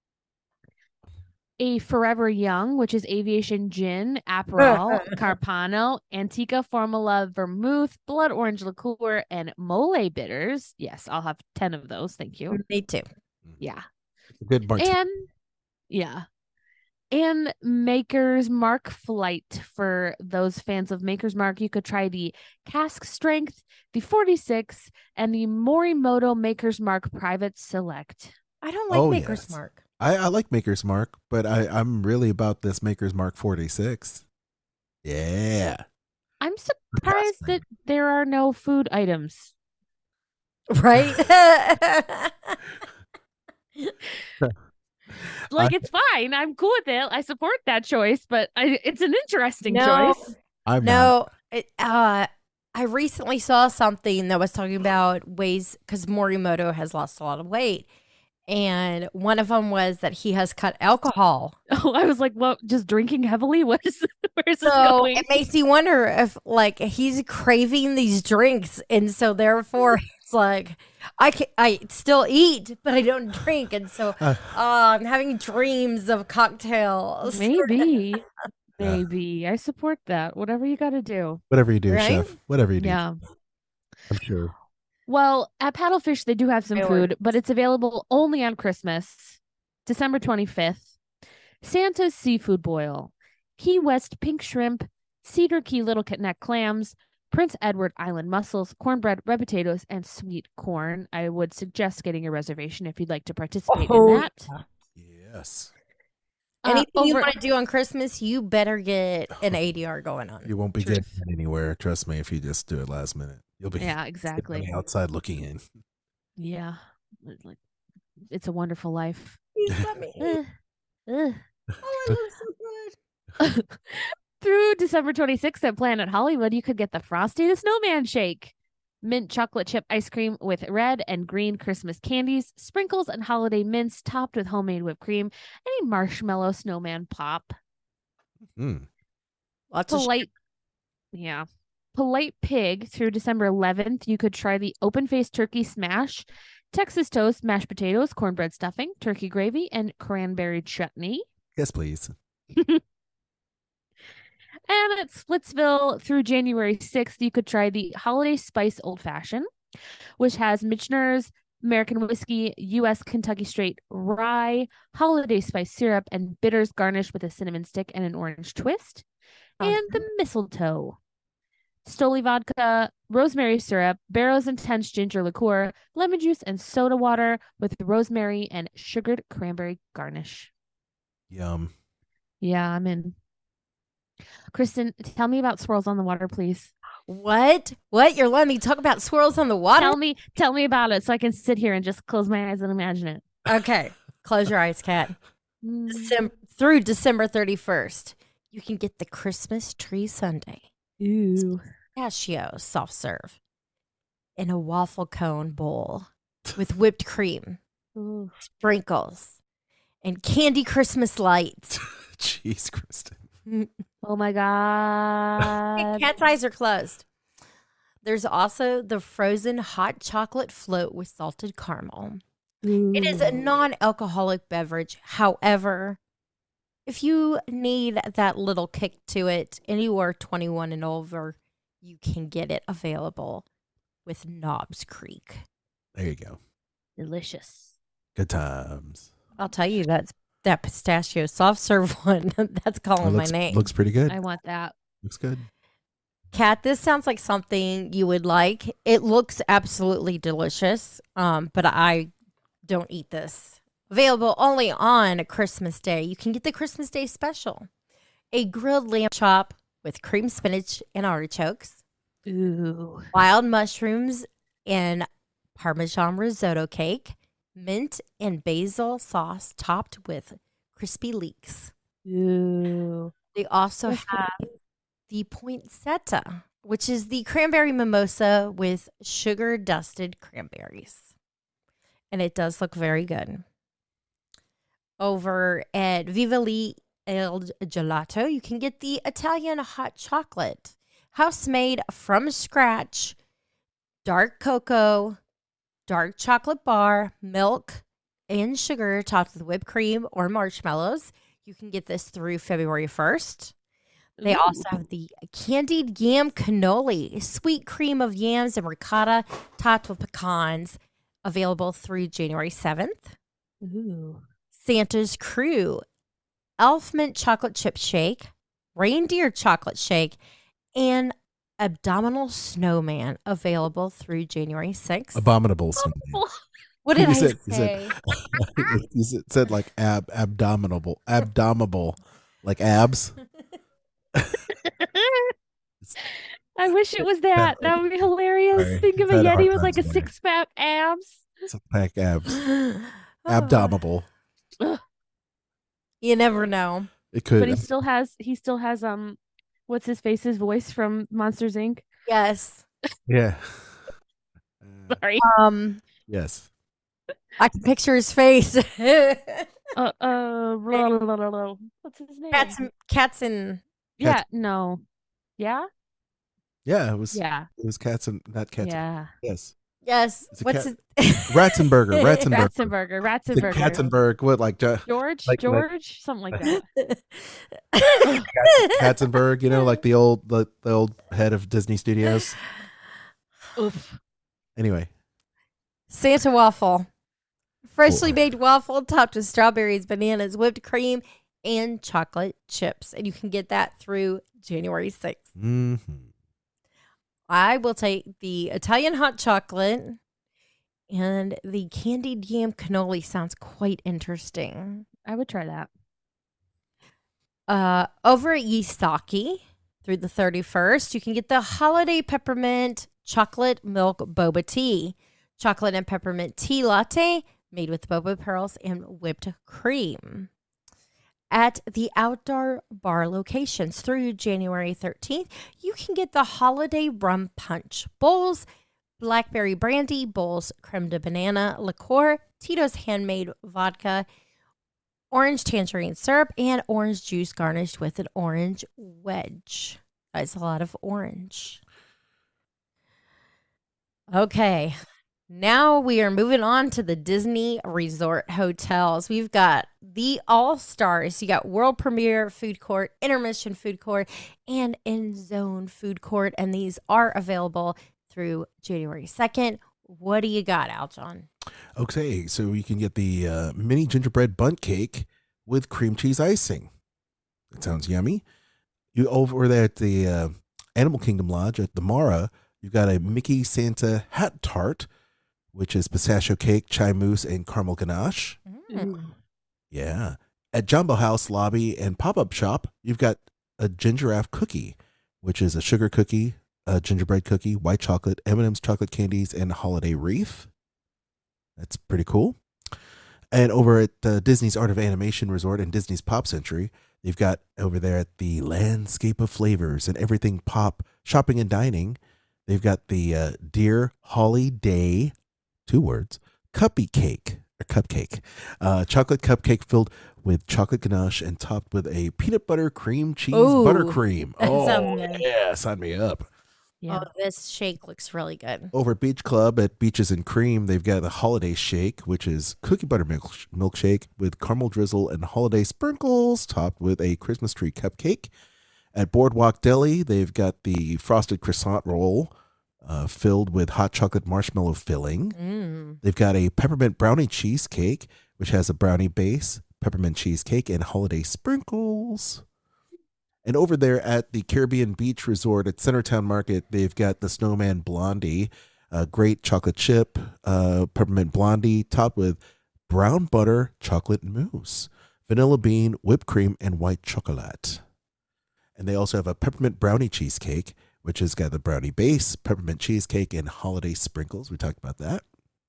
G: A Forever Young, which is Aviation Gin, Aperol, Carpano, Antica Formula Vermouth, Blood Orange Liqueur, and Mole bitters. Yes, I'll have ten of those. Thank you.
E: Me too.
G: Yeah.
F: Good martini.
G: And yeah. And Maker's Mark Flight. For those fans of Maker's Mark, you could try the Cask Strength, the forty-six, and the Morimoto Maker's Mark Private Select.
E: I don't like
F: Oh,
E: Maker's
F: yes.
E: Mark.
F: I, I like Maker's Mark, but I, I'm really about this Maker's Mark forty-six. Yeah.
G: I'm surprised that there are no food items.
E: Right?
G: Like, it's fine. I'm cool with it. I support that choice, but I, it's an interesting
E: No.
G: choice.
F: I'm not.
E: No, it, uh, I recently saw something that was talking about ways because Morimoto has lost a lot of weight, and one of them was that he has cut alcohol.
G: Oh, I was like, well, just drinking heavily? What is, where's this
E: So
G: going?
E: it makes you wonder if like he's craving these drinks, and so therefore it's like I can I still eat, but I don't drink, and so
F: Uh,
E: uh, I'm having dreams of cocktails.
G: Maybe. Maybe. I support that. Whatever you got to do.
F: Whatever you do,
E: Right?
F: chef. Whatever you do.
G: Yeah.
F: I'm sure.
G: Well, at Paddlefish, they do have some
E: I
G: food, but it's available only on Christmas, December twenty-fifth. Santa's Seafood Boil, Key West Pink Shrimp, Cedar Key Little Neck Clams, Prince Edward Island Mussels, cornbread, red potatoes, and sweet corn. I would suggest getting a reservation if you'd like to participate
E: Oh,
G: in that.
F: Yes.
G: Uh,
E: Anything you
G: over-
E: want to do on Christmas, you better get an A D R going on.
F: You won't be
G: Truth.
F: getting it anywhere. Trust me, if you just do it last minute. You'll be
G: Yeah,
F: sitting on
G: exactly.
F: the outside looking in.
G: Yeah. Like, it's a wonderful life.
E: He's got me.
G: Eh, eh.
E: Oh, I look so good.
G: Through December twenty-sixth at Planet Hollywood, you could get the Frosty the Snowman shake. Mint chocolate chip ice cream with red and green Christmas candies, sprinkles and holiday mints topped with homemade whipped cream, and a marshmallow snowman pop.
F: Mm.
E: Lots of
G: Polite, yeah. Polite Pig through December eleventh, you could try the open-faced turkey smash, Texas toast, mashed potatoes, cornbread stuffing, turkey gravy, and cranberry chutney.
F: Yes, please.
G: And at Splitsville through January sixth, you could try the Holiday Spice Old Fashioned, which has Michener's American whiskey, U S Kentucky Straight rye, holiday spice syrup, and bitters garnished with a cinnamon stick and an orange twist.
E: Sounds
G: And the mistletoe. Stoli vodka, rosemary syrup, Barrow's Intense ginger liqueur, lemon juice, and soda water with rosemary and sugared cranberry garnish.
F: Yum.
G: Yeah, I'm in. Kristen, tell me about Swirls on the Water, please.
E: What? What? You're letting me talk about swirls on the water?
G: Tell me, tell me about it so I can sit here and just close my eyes and imagine it.
E: Okay. Close your eyes, Kat.
G: Mm.
E: Decem- through December thirty-first, you can get the Christmas tree sundae.
G: Ooh.
E: Pistachio soft serve in a waffle cone bowl with whipped cream,
G: Ooh.
E: sprinkles, and candy Christmas lights.
F: Jeez, Kristen.
G: Oh my God.
E: Cat's eyes are closed. There's also the frozen hot chocolate float with salted caramel. It is a non-alcoholic beverage. However, if you need that little kick to it and you are twenty-one and over, you can get it available with Knobs Creek.
F: There you go.
G: Delicious.
F: Good times.
E: I'll tell you that that pistachio soft serve one, that's calling
F: It looks,
E: my name.
F: looks pretty good.
G: I want that.
F: Looks good.
E: Kat, this sounds like something you would like. It looks absolutely delicious, um, but I don't eat this. Available only on Christmas Day. You can get the Christmas Day special. A grilled lamb chop with cream spinach and artichokes.
G: Ooh.
E: Wild mushrooms and Parmesan risotto cake. Mint and basil sauce topped with crispy leeks.
G: Ooh.
E: They also
G: That's good.
E: have the poinsettia, which is the cranberry mimosa with sugar dusted cranberries. And it does look very good. Over at Viva Lee El Gelato, you can get the Italian hot chocolate, house made from scratch, dark cocoa, dark chocolate bar, milk, and sugar topped with whipped cream or marshmallows. You can get this through February first. They
G: Ooh.
E: also have the candied yam cannoli, sweet cream of yams and ricotta topped with pecans, available through January seventh.
G: Ooh.
E: Santa's Crew, elf mint chocolate chip shake, reindeer chocolate shake, and abdominal snowman, available through January sixth.
F: Abominable. Snowman.
E: What did
F: You
E: I
F: said- you
E: say?
F: said- you said- said like ab abdominable, abdominable, like abs.
G: I wish it was that. That would be hilarious.
F: Sorry.
G: Think of a
F: Had a hard
G: Yeti with
F: time
G: like a
F: saying it.
G: six pack abs.
F: It's a pack abs.
E: Oh,
F: Abdominable.
E: you never know.
F: It could.
G: But he still has he still has um what's his face's voice from Monsters Incorporated.
E: Yes.
F: Yeah. Uh,
G: Sorry.
E: Um,
F: yes.
E: I can picture his face.
G: Uh uh blah, blah, blah, blah, blah. What's his name?
E: cats, cats and
G: Yeah, no. Yeah?
F: Yeah. It was.
G: Yeah.
F: It was cats and not cats.
G: Yeah.
F: Yes.
E: yes.
F: It's a
E: What's
F: cat-
E: his?
F: Ratzenberger. Ratzenberger.
G: Ratzenberger.
F: The
G: Ratzenberger.
F: Katzenberg. What like uh,
G: George?
F: like- like-
G: George? Something like that.
F: Katzenberg? You know, like the old the, the old head of Disney Studios.
G: Oof.
F: Anyway.
E: Santa waffle. Freshly
F: Boy.
E: baked waffle topped with strawberries, bananas, whipped cream, and chocolate chips. And you can get that through January sixth.
F: hmm
E: I will take the Italian hot chocolate, and the candied yam cannoli sounds quite interesting.
G: I would try that.
E: Uh, over at Yisaki through the thirty-first, you can get the holiday peppermint chocolate milk boba tea, chocolate and peppermint tea latte made with boba pearls and whipped cream. At the outdoor bar locations through January thirteenth, you can get the holiday rum punch bowls, blackberry brandy bowls, creme de banana liqueur, Tito's handmade vodka, orange tangerine syrup, and orange juice garnished with an orange wedge. That's a lot of orange. Okay. Now we are moving on to the Disney Resort hotels. We've got the All-Stars. You got World Premiere Food Court, Intermission Food Court, and End Zone Food Court. And these are available through January second. What do you got, Aljon?
F: Okay, so you can get the uh, mini gingerbread bundt cake with cream cheese icing. That sounds yummy. You over there at the uh, Animal Kingdom Lodge at the Mara, you've got a Mickey Santa hat tart, which is pistachio cake, chai mousse, and caramel ganache.
E: Mm.
F: Yeah. At Jumbo House Lobby and Pop-Up Shop, you've got a Gingeraff cookie, which is a sugar cookie, a gingerbread cookie, white chocolate, M and M's chocolate candies, and a holiday wreath. That's pretty cool. And over at uh, Disney's Art of Animation Resort and Disney's Pop Century, they've got over there at the Landscape of Flavors and Everything Pop Shopping and Dining, they've got the uh, Dear Holly Day, two words, cuppy cake, or cupcake, uh, chocolate cupcake filled with chocolate ganache and topped with a peanut butter cream cheese
E: Ooh,
F: buttercream.
E: that
F: Oh,
E: sounds good.
F: yeah, sign me up.
G: Yeah.
E: Oh, this shake looks really good.
F: Over at Beach Club at Beaches and Cream, they've got the Holiday Shake, which is cookie butter milk milkshake with caramel drizzle and holiday sprinkles, topped with a Christmas tree cupcake. At Boardwalk Deli, they've got the frosted croissant roll uh, filled with hot chocolate marshmallow filling.
E: Mm.
F: They've got a peppermint brownie cheesecake, which has a brownie base, peppermint cheesecake, and holiday sprinkles. And over there at the Caribbean Beach Resort at Centertown Market, they've got the Snowman Blondie, a great chocolate chip, uh, peppermint blondie, topped with brown butter chocolate mousse, vanilla bean, whipped cream, and white chocolate. And they also have a peppermint brownie cheesecake, which has got the brownie base, peppermint cheesecake, and holiday sprinkles. We talked about that.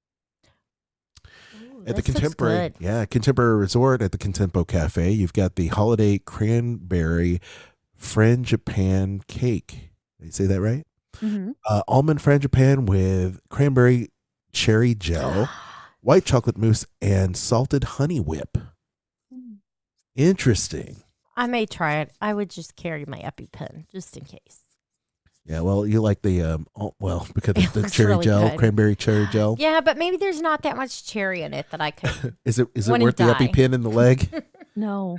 E: Ooh,
F: At the
E: this looks
F: Contemporary,
E: good.
F: yeah, Contemporary Resort at the Contempo Cafe, you've got the holiday cranberry frangipane cake. Did you say that right?
G: Mm-hmm.
F: Uh, almond frangipane with cranberry cherry gel, white chocolate mousse, and salted honey whip. Interesting.
E: I may try it. I would just carry my EpiPen just in case.
F: Yeah, well, you like the um, oh, well because
E: It
F: of the
E: looks
F: cherry
E: really
F: gel,
E: good.
F: cranberry cherry gel.
E: Yeah, but maybe there's not that much cherry in it that I could.
F: Is it is it
E: Wouldn't
F: worth the
E: die.
F: EpiPen in the leg?
G: No.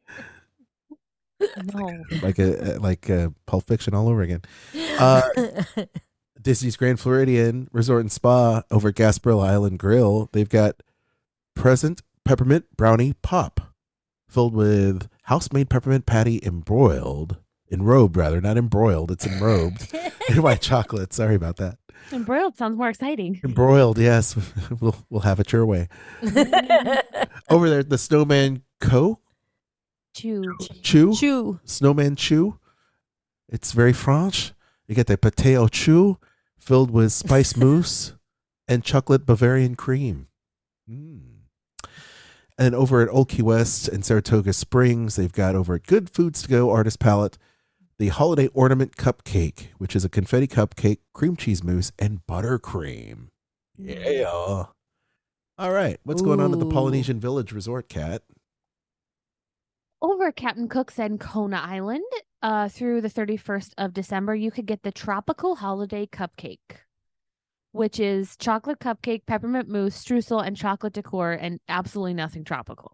G: No.
F: like a like a Pulp Fiction all over again. Uh, Disney's Grand Floridian Resort and Spa over at Gasparilla Island Grill. They've got present peppermint brownie pop filled with house-made peppermint patty embroiled, enrobed rather, not embroiled. It's enrobed in white chocolate. Sorry about that.
G: Embroiled sounds more exciting.
F: Embroiled, yes. We'll we'll have it your way. Over there, at the Snowman Co.
G: Chew.
F: Chew.
E: Chew.
F: Snowman Chew. It's very French. You get the pâté au choux filled with spice mousse and chocolate Bavarian cream. Mm. And over at Old Key West and Saratoga Springs, they've got over at Good Foods to Go Artist Palette, the Holiday Ornament Cupcake, which is a confetti cupcake, cream cheese mousse, and buttercream. Yeah. All right. What's going on at the
E: Ooh.
F: Polynesian Village Resort, Cat?
G: Over at Captain Cook's and Kona Island, uh, through the thirty-first of December, you could get the Tropical Holiday Cupcake, which is chocolate cupcake, peppermint mousse, streusel, and chocolate decor, and absolutely nothing tropical.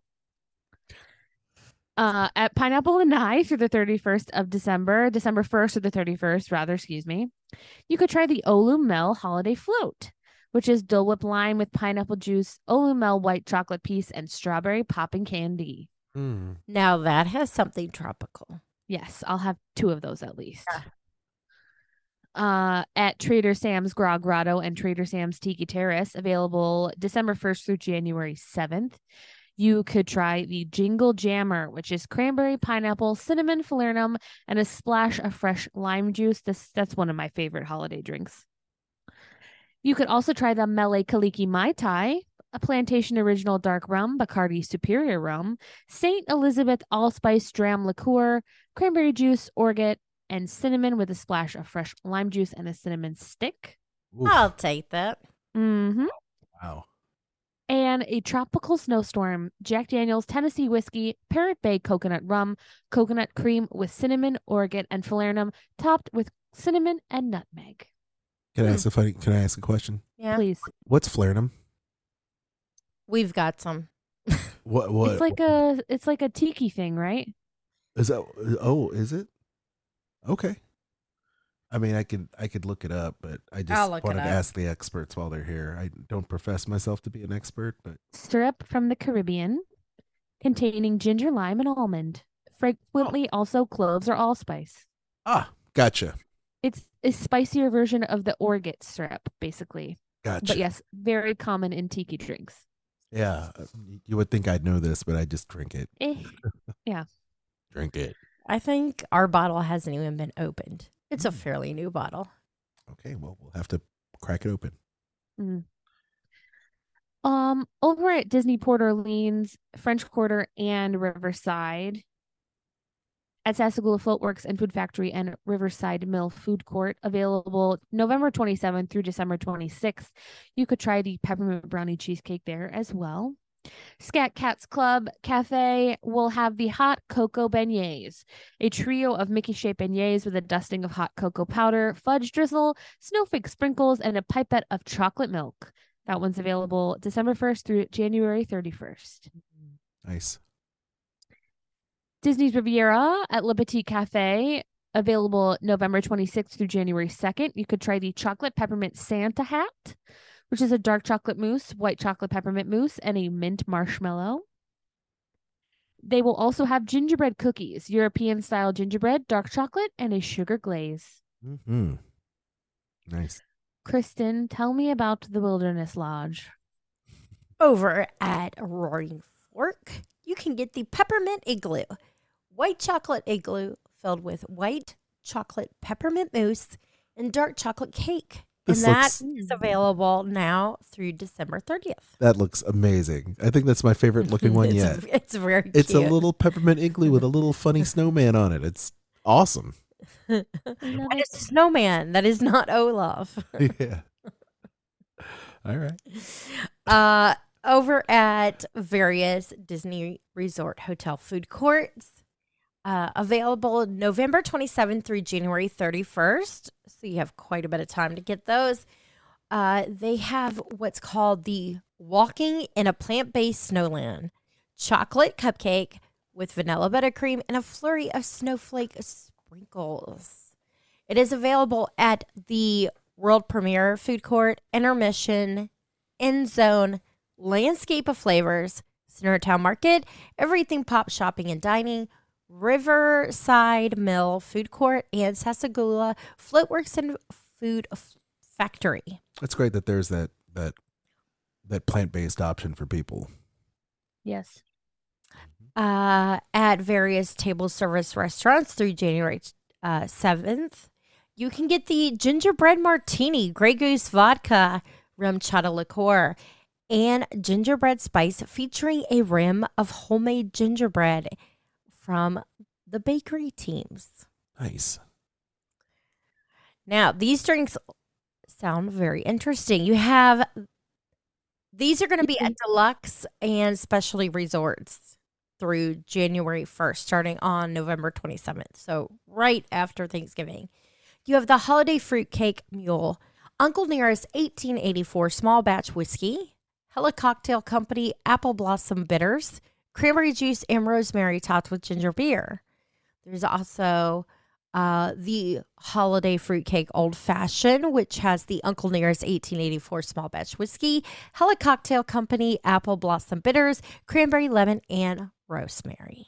G: Uh, at Pineapple Lanai through the thirty-first of December, December first or the thirty-first, rather, excuse me, you could try the Olu Mel Holiday Float, which is Dole Whip lime with pineapple juice, Olu Mel white chocolate piece, and strawberry popping candy.
F: Mm.
E: Now that has something tropical.
G: Yes, I'll have two of those at least. Uh, at Trader Sam's Grog Grotto and Trader Sam's Tiki Terrace, available December first through January seventh. You could try the Jingle Jammer, which is cranberry, pineapple, cinnamon, falernum, and a splash of fresh lime juice. This That's one of my favorite holiday drinks. You could also try the Mele Kaliki Mai Tai, a plantation original dark rum, Bacardi Superior rum, Saint Elizabeth allspice dram liqueur, cranberry juice, orgeat, and cinnamon with a splash of fresh lime juice and a cinnamon stick.
F: Oof.
E: I'll take that.
G: Mm-hmm.
F: Wow.
G: And a tropical snowstorm, Jack Daniel's Tennessee whiskey, Parrot Bay coconut rum, coconut cream with cinnamon, orgeat, and falernum, topped with cinnamon and nutmeg.
F: Can I
E: Hmm.
F: ask a funny? Can I ask a question?
E: Yeah.
G: Please.
F: What's Flarenum?
E: We've got some.
F: What? What?
G: It's like a it's like a tiki thing, right?
F: Is that? Oh, is it? Okay. I mean, I could I could look it up, but I
E: I'll
F: just
E: look it
F: wanted to
E: up.
F: ask the experts while they're here. I don't profess myself to be an expert, but
G: Syrup from the Caribbean, containing ginger, lime, and almond. Frequently also cloves or allspice.
F: ah, gotcha,
G: It's a spicier version of the orgeat syrup, basically.
F: gotcha.
G: But yes, very common in tiki drinks.
F: Yeah, uh, you would think I'd know this, but I just drink it.
G: Eh.
F: Drink it.
E: I think our bottle hasn't even been opened. It's a
F: Mm.
E: fairly new bottle.
F: Okay, well, we'll have to crack it open.
G: Mm. Um, over at Disney Port Orleans, French Quarter, and Riverside, at Sassagoula Floatworks and Food Factory and Riverside Mill Food Court, available November twenty-seventh through December twenty-sixth. You could try the peppermint brownie cheesecake there as well. Scat Cats Club Cafe will have the hot cocoa beignets, a trio of Mickey-shaped beignets with a dusting of hot cocoa powder, fudge drizzle, snowflake sprinkles, and a pipette of chocolate milk. That one's available December first through January thirty-first.
F: Nice.
G: Disney's Riviera at Le Petit Cafe, available November twenty-sixth through January second. You could try the chocolate peppermint Santa hat, which is a dark chocolate mousse, white chocolate peppermint mousse, and a mint marshmallow. They will also have gingerbread cookies, European-style gingerbread, dark chocolate, and a sugar glaze.
F: Mm-hmm. Nice.
G: Kristen, tell me about the Wilderness Lodge.
E: Over at Roaring Fork, you can get the Peppermint Igloo, white chocolate igloo filled with white chocolate peppermint mousse and dark chocolate cake.
F: This
E: and that
F: looks-
E: is available now through December thirtieth.
F: That looks amazing. I think that's my favorite looking one
E: it's,
F: yet.
E: It's very
F: It's
E: cute.
F: a little peppermint igloo with a little funny snowman on it. It's awesome.
E: And it's a snowman. That is not Olaf.
F: Yeah. All right.
E: Uh, over at various Disney Resort Hotel food courts, uh, available November twenty-seventh through January thirty-first. So you have quite a bit of time to get those. Uh, they have what's called the Walking in a Plant-Based Snowland chocolate cupcake with vanilla buttercream and a flurry of snowflake sprinkles. It is available at the World Premiere Food Court, Intermission, End Zone, Landscape of Flavors, Centertown Market, Everything Pop Shopping and Dining, Riverside Mill Food Court, and Sassagoula Floatworks and Food Factory.
F: It's great that there's that that that plant-based option for people.
G: Yes.
E: Uh, at various table service restaurants through January uh, seventh. You can get the gingerbread martini, Grey Goose vodka, rum chata liqueur, and gingerbread spice featuring a rim of homemade gingerbread from the bakery teams.
F: Nice.
E: Now, these drinks sound very interesting. You have, these are going to be at deluxe and specialty resorts through January first, starting on November twenty-seventh. So right after Thanksgiving. You have the Holiday Fruitcake Mule, Uncle Nearest eighteen eighty-four Small Batch Whiskey, Hella Cocktail Company Apple Blossom Bitters, Cranberry Juice, and Rosemary topped with ginger beer. There's also uh, the Holiday Fruitcake Old Fashioned, which has the Uncle Nearest eighteen eighty-four Small Batch Whiskey, Hella Cocktail Company Apple Blossom Bitters, Cranberry Lemon, and Rosemary.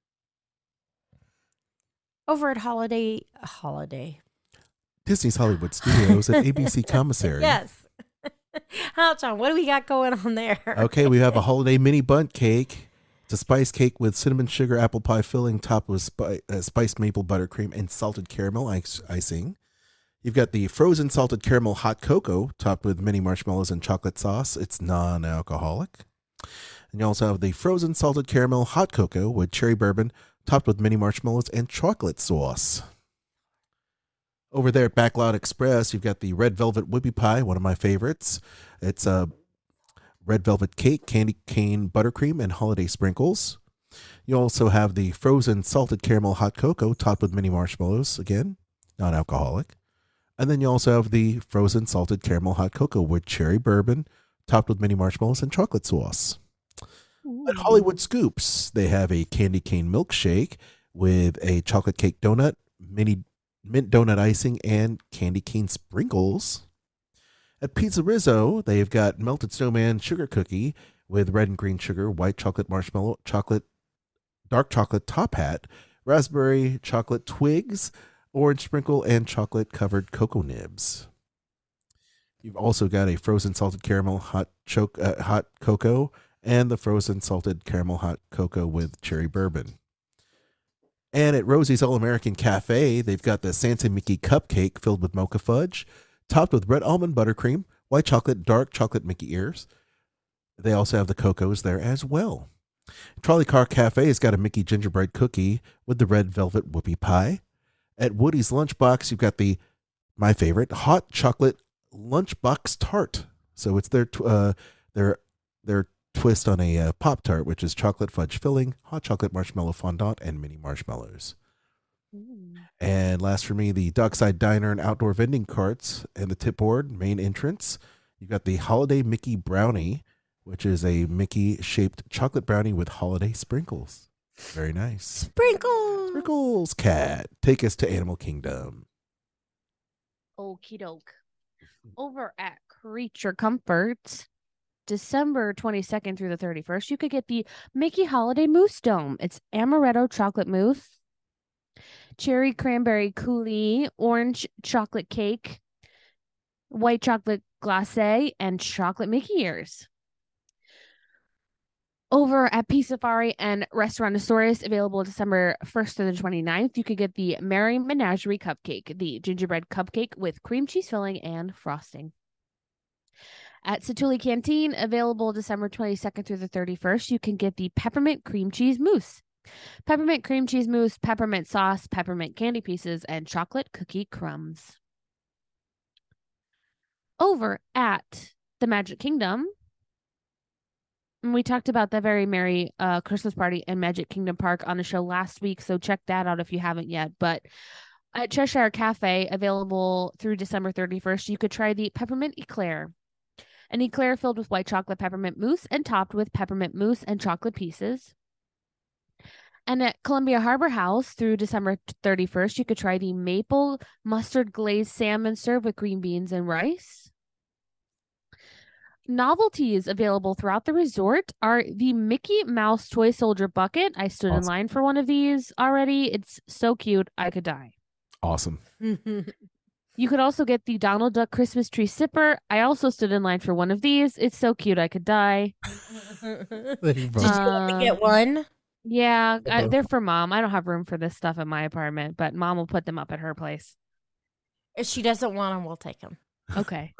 E: Over at Holiday, Holiday.
F: Disney's Hollywood Studios at A B C Commissary.
E: Yes. How, John, what do we got going on there?
F: Okay, we have a holiday mini bundt cake. It's a spice cake with cinnamon sugar apple pie filling, topped with spi- uh, spiced maple buttercream and salted caramel ice- icing. You've got the frozen salted caramel hot cocoa, topped with mini marshmallows and chocolate sauce. It's non-alcoholic. And you also have the frozen salted caramel hot cocoa with cherry bourbon, topped with mini marshmallows and chocolate sauce. Over there at Backlot Express, you've got the red velvet whippy pie, one of my favorites. It's a red velvet cake, candy cane buttercream, and holiday sprinkles. You also have the frozen salted caramel hot cocoa topped with mini marshmallows, again, non-alcoholic. And then you also have the frozen salted caramel hot cocoa with cherry bourbon, topped with mini marshmallows and chocolate sauce. Ooh. At Hollywood Scoops, they have a candy cane milkshake with a chocolate cake donut, mini mint donut icing, and candy cane sprinkles. At Pizza Rizzo, they've got melted snowman sugar cookie with red and green sugar, white chocolate marshmallow, chocolate, dark chocolate top hat, raspberry chocolate twigs, orange sprinkle, and chocolate covered cocoa nibs. You've also got a frozen salted caramel hot choke, uh, hot cocoa, and the frozen salted caramel hot cocoa with cherry bourbon. And at Rosie's All-American Cafe, they've got the Santa Mickey cupcake filled with mocha fudge, topped with red almond buttercream, white chocolate, dark chocolate Mickey ears. They also have the cocos there as well. Trolley Car Cafe has got a Mickey gingerbread cookie with the red velvet whoopie pie. At Woody's Lunchbox, you've got the, my favorite, hot chocolate lunchbox tart. So it's their uh, their their twist on a uh, Pop-Tart, which is chocolate fudge filling, hot chocolate marshmallow fondant, and mini marshmallows.
G: Ooh.
F: And last for me, the Dockside Diner and outdoor vending carts and the tip board main entrance. You got the Holiday Mickey Brownie, which is a Mickey-shaped chocolate brownie with holiday sprinkles. Very nice.
E: Sprinkles.
F: Sprinkles, cat. Take us to Animal Kingdom.
G: Okie doke. Over at Creature Comforts, December twenty-second through the thirty-first, you could get the Mickey Holiday Mousse Dome. It's amaretto chocolate mousse, cherry cranberry coulis, orange chocolate cake, white chocolate glacé, and chocolate Mickey ears. Over at Pea Safari and Restaurantosaurus, available December first to the twenty-ninth, you could get the Merry Menagerie Cupcake, the gingerbread cupcake with cream cheese filling and frosting. At Satuli Canteen, available December twenty-second through the thirty-first, you can get the Peppermint Cream Cheese Mousse. Peppermint Cream Cheese Mousse, peppermint sauce, peppermint candy pieces, and chocolate cookie crumbs. Over at the Magic Kingdom, we talked about the Very Merry uh, Christmas Party in Magic Kingdom Park on the show last week, so check that out if you haven't yet. But at Cheshire Cafe, available through December thirty-first, you could try the Peppermint Eclair. An eclair filled with white chocolate peppermint mousse and topped with peppermint mousse and chocolate pieces. And at Columbia Harbor House, through December thirty-first, you could try the maple mustard glazed salmon served with green beans and rice. Novelties available throughout the resort are the Mickey Mouse Toy Soldier Bucket. I stood
F: Awesome.
G: in line for one of these already. It's so cute. I could die.
F: Awesome.
G: You could also get the Donald Duck Christmas Tree Sipper. I also stood in line for one of these. It's so cute. I could die.
E: Did you
G: Uh,
E: only get one?
G: Yeah, I, they're for Mom. I don't have room for this stuff in my apartment, but Mom will put them up at her place.
E: If she doesn't want them, we'll take them.
G: Okay.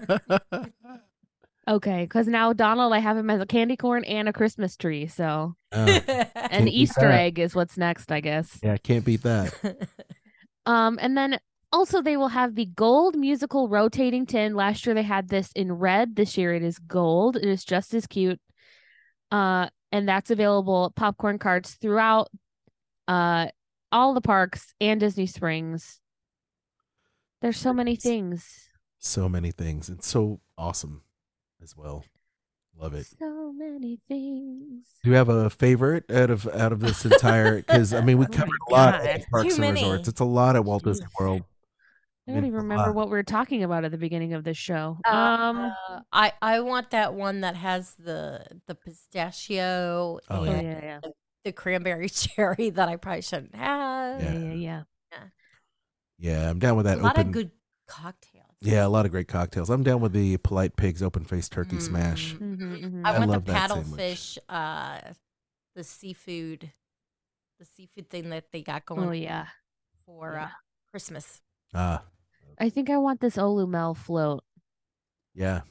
G: Okay, because now Donald, I have him as a candy corn and a Christmas tree. So
F: Oh,
G: an
F: Can't beat
G: Easter
F: that.
G: egg is what's next, I guess.
F: yeah, can't beat that.
G: Um, and then also they will have the gold musical rotating tin. Last year they had this in red. This year it is gold. It is just as cute. Uh, and that's available at popcorn carts throughout uh all the parks and Disney Springs. There's so many things.
F: So many things. And so awesome as well. Love it.
G: So many things.
F: Do you have a favorite out of out of this entire? Because I mean, we
E: Oh my
F: covered a lot
E: God.
F: of parks
E: Too
F: and
E: many.
F: resorts. It's a lot at Walt Disney
E: Jeez.
F: World.
G: I don't
F: mean,
G: even
F: a
G: remember
F: lot.
G: what we were talking about at the beginning of this show.
E: Uh,
G: um,
E: I I want that one that has the the pistachio
F: Oh,
G: oh,
E: and
G: yeah, yeah,
E: the cranberry cherry that I probably shouldn't have.
G: yeah,
F: Yeah.
G: yeah, yeah, yeah.
F: Yeah, I'm down with that.
E: A lot
F: open,
E: of good cocktails.
F: Yeah, a lot of great cocktails. I'm down with the Polite Pigs open faced turkey
E: Mm.
F: smash.
G: Mm-hmm, mm-hmm.
E: I
F: I
E: want
F: love
E: the
F: that sandwich.
E: paddlefish, uh, the seafood, the seafood thing that they got going
G: Oh yeah.
E: for
G: Yeah.
E: uh, Christmas.
F: Ah,
G: I think I want this Olumel float.
F: yeah.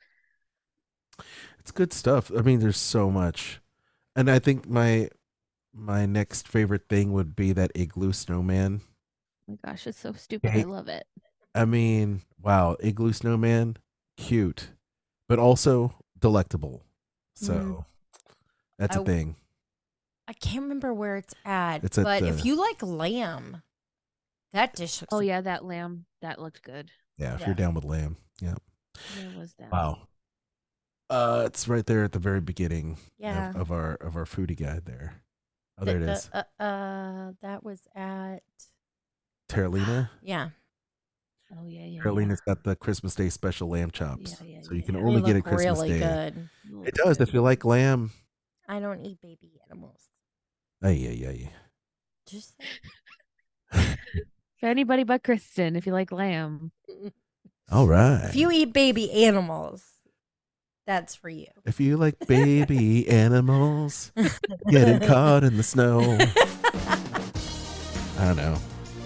F: It's good stuff. I mean, there's so much. And I think my my next favorite thing would be that igloo snowman.
G: Oh my gosh, it's so stupid.
F: Hey.
G: I love it.
F: I mean, wow, igloo snowman, cute, but also delectable. So
G: Mhm.
F: that's a
E: I-
F: thing.
E: I can't remember where it's at,
F: It's at
E: but
F: the-
E: if you like lamb, that dish looks
G: Oh yeah, that lamb that looked good.
F: Yeah, if
E: Yeah.
F: you're down with lamb. Yeah.
G: Where was that?
F: Wow. Uh, it's right there at the very beginning
E: Yeah.
F: of, of our of our foodie guide there. Oh,
E: The-
F: there it
E: the-
F: is.
E: Uh, uh, that was at
F: Terralina.
E: yeah.
G: Oh yeah, yeah.
F: Terralina's got the Christmas Day special lamb chops.
G: Yeah, yeah,
F: so you
G: yeah,
F: can
G: yeah.
F: only
E: They
F: get it
E: look
F: Christmas
E: really
F: Day.
E: good.
G: yeah.
F: It does if you like lamb.
E: I don't eat baby animals.
F: Ay, ay, ay.
E: Just
G: For anybody but Kristen, if you like lamb.
F: All right.
E: if you eat baby animals, that's for you.
F: If you like baby animals getting caught in the snow. I don't know.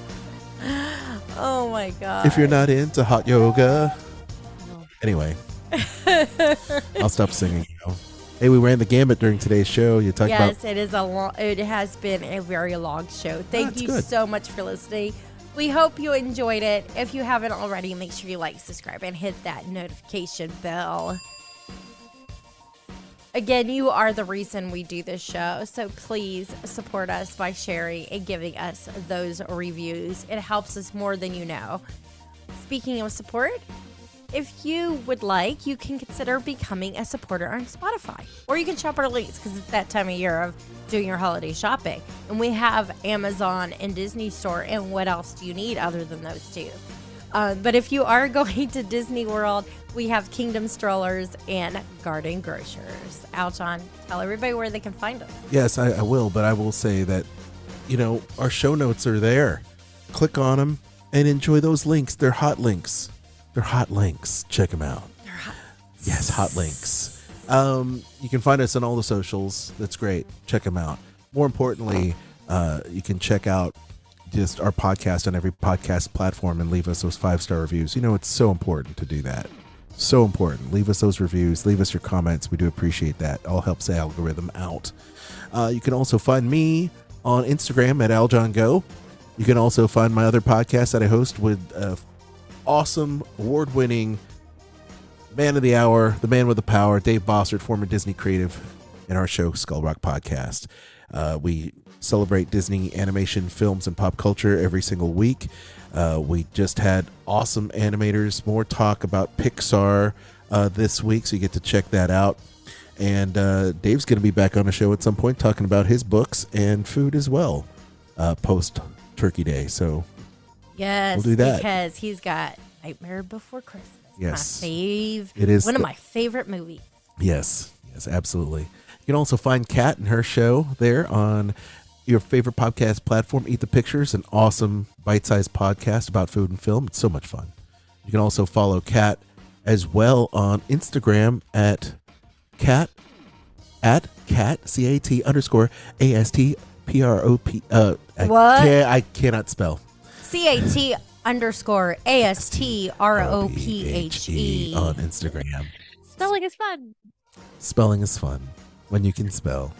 E: Oh my god.
F: If you're not into hot yoga.
G: No.
F: Anyway, I'll stop singing now. Hey, we ran the gambit during today's show. You talked about
E: yes, it is a long. It has been a very long show. Thank
F: that's
E: you
F: good.
E: so much for listening. We hope you enjoyed it. If you haven't already, make sure you like, subscribe, and hit that notification bell. Again, you are the reason we do this show, so please support us by sharing and giving us those reviews. It helps us more than you know. Speaking of support, if you would like, you can consider becoming a supporter on Spotify, or you can shop our links because it's that time of year of doing your holiday shopping. And we have Amazon and Disney Store, and what else do you need other than those two? Uh, but if you are going to Disney World, we have Kingdom Strollers and Garden Grocers. Aljon, tell everybody where they can find us.
F: Yes, I, I will, but I will say that, you know, our show notes are there. Click on them and enjoy those links. They're hot links. They're hot links. Check them out.
E: They're hot.
F: Yes, hot links. Um, you can find us on all the socials. That's great. Check them out. More importantly, uh, you can check out just our podcast on every podcast platform and leave us those five-star reviews. You know, it's so important to do that. So important. Leave us those reviews. Leave us your comments. We do appreciate that. All helps the algorithm out. Uh, you can also find me on Instagram at AljonGo. You can also find my other podcast that I host with uh, awesome, award-winning man of the hour, the man with the power, Dave Bossert, former Disney creative, in our show, Skull Rock Podcast. Uh, we celebrate Disney animation, films, and pop culture every single week. Uh, we just had awesome animators, more talk about Pixar uh, this week, so you get to check that out. And uh, Dave's going to be back on the show at some point talking about his books and food as well, uh, post Turkey Day. So
E: yes,
F: we'll do that.
E: Because he's got Nightmare Before Christmas.
F: Yes.
E: My fave.
F: It is
E: one
F: the-
E: of my favorite movies.
F: Yes, yes, absolutely. You can also find Kat and her show there on your favorite podcast platform, Eat the Pictures, an awesome bite-sized podcast about food and film. It's so much fun. You can also follow Kat as well on Instagram at Kat, at Kat, C A T underscore A S T P R O P. Uh, I
E: What?
F: Can't, I cannot spell.
E: C A T underscore A S T R O P H E
F: on Instagram.
G: Spelling is fun.
F: Spelling is fun when you can spell.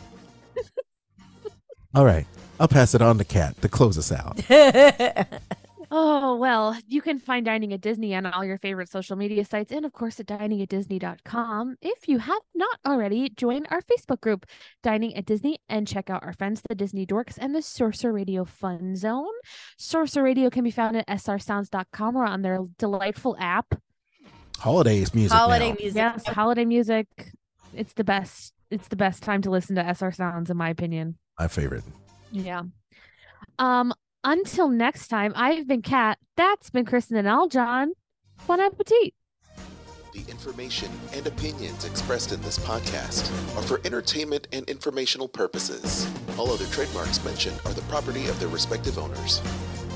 F: All right. I'll pass it on to Kat to close us out.
G: Oh, well, you can find Dining at Disney on all your favorite social media sites and, of course, at dining at disney dot com. If you have not already, join our Facebook group, Dining at Disney, and check out our friends, the Disney Dorks and the Sorcerer Radio Fun Zone. Sorcerer Radio can be found at s r sounds dot com or on their delightful app.
F: Holidays music
E: Holiday
F: now.
E: music.
G: Yes, holiday music. It's the best. It's the best time to listen to S R Sounds, in my opinion.
F: My favorite.
G: Yeah. Um. Until next time, I've been Kat. That's been Kristen and Aljon. Bon appetit.
B: The information and opinions expressed in this podcast are for entertainment and informational purposes. All other trademarks mentioned are the property of their respective owners.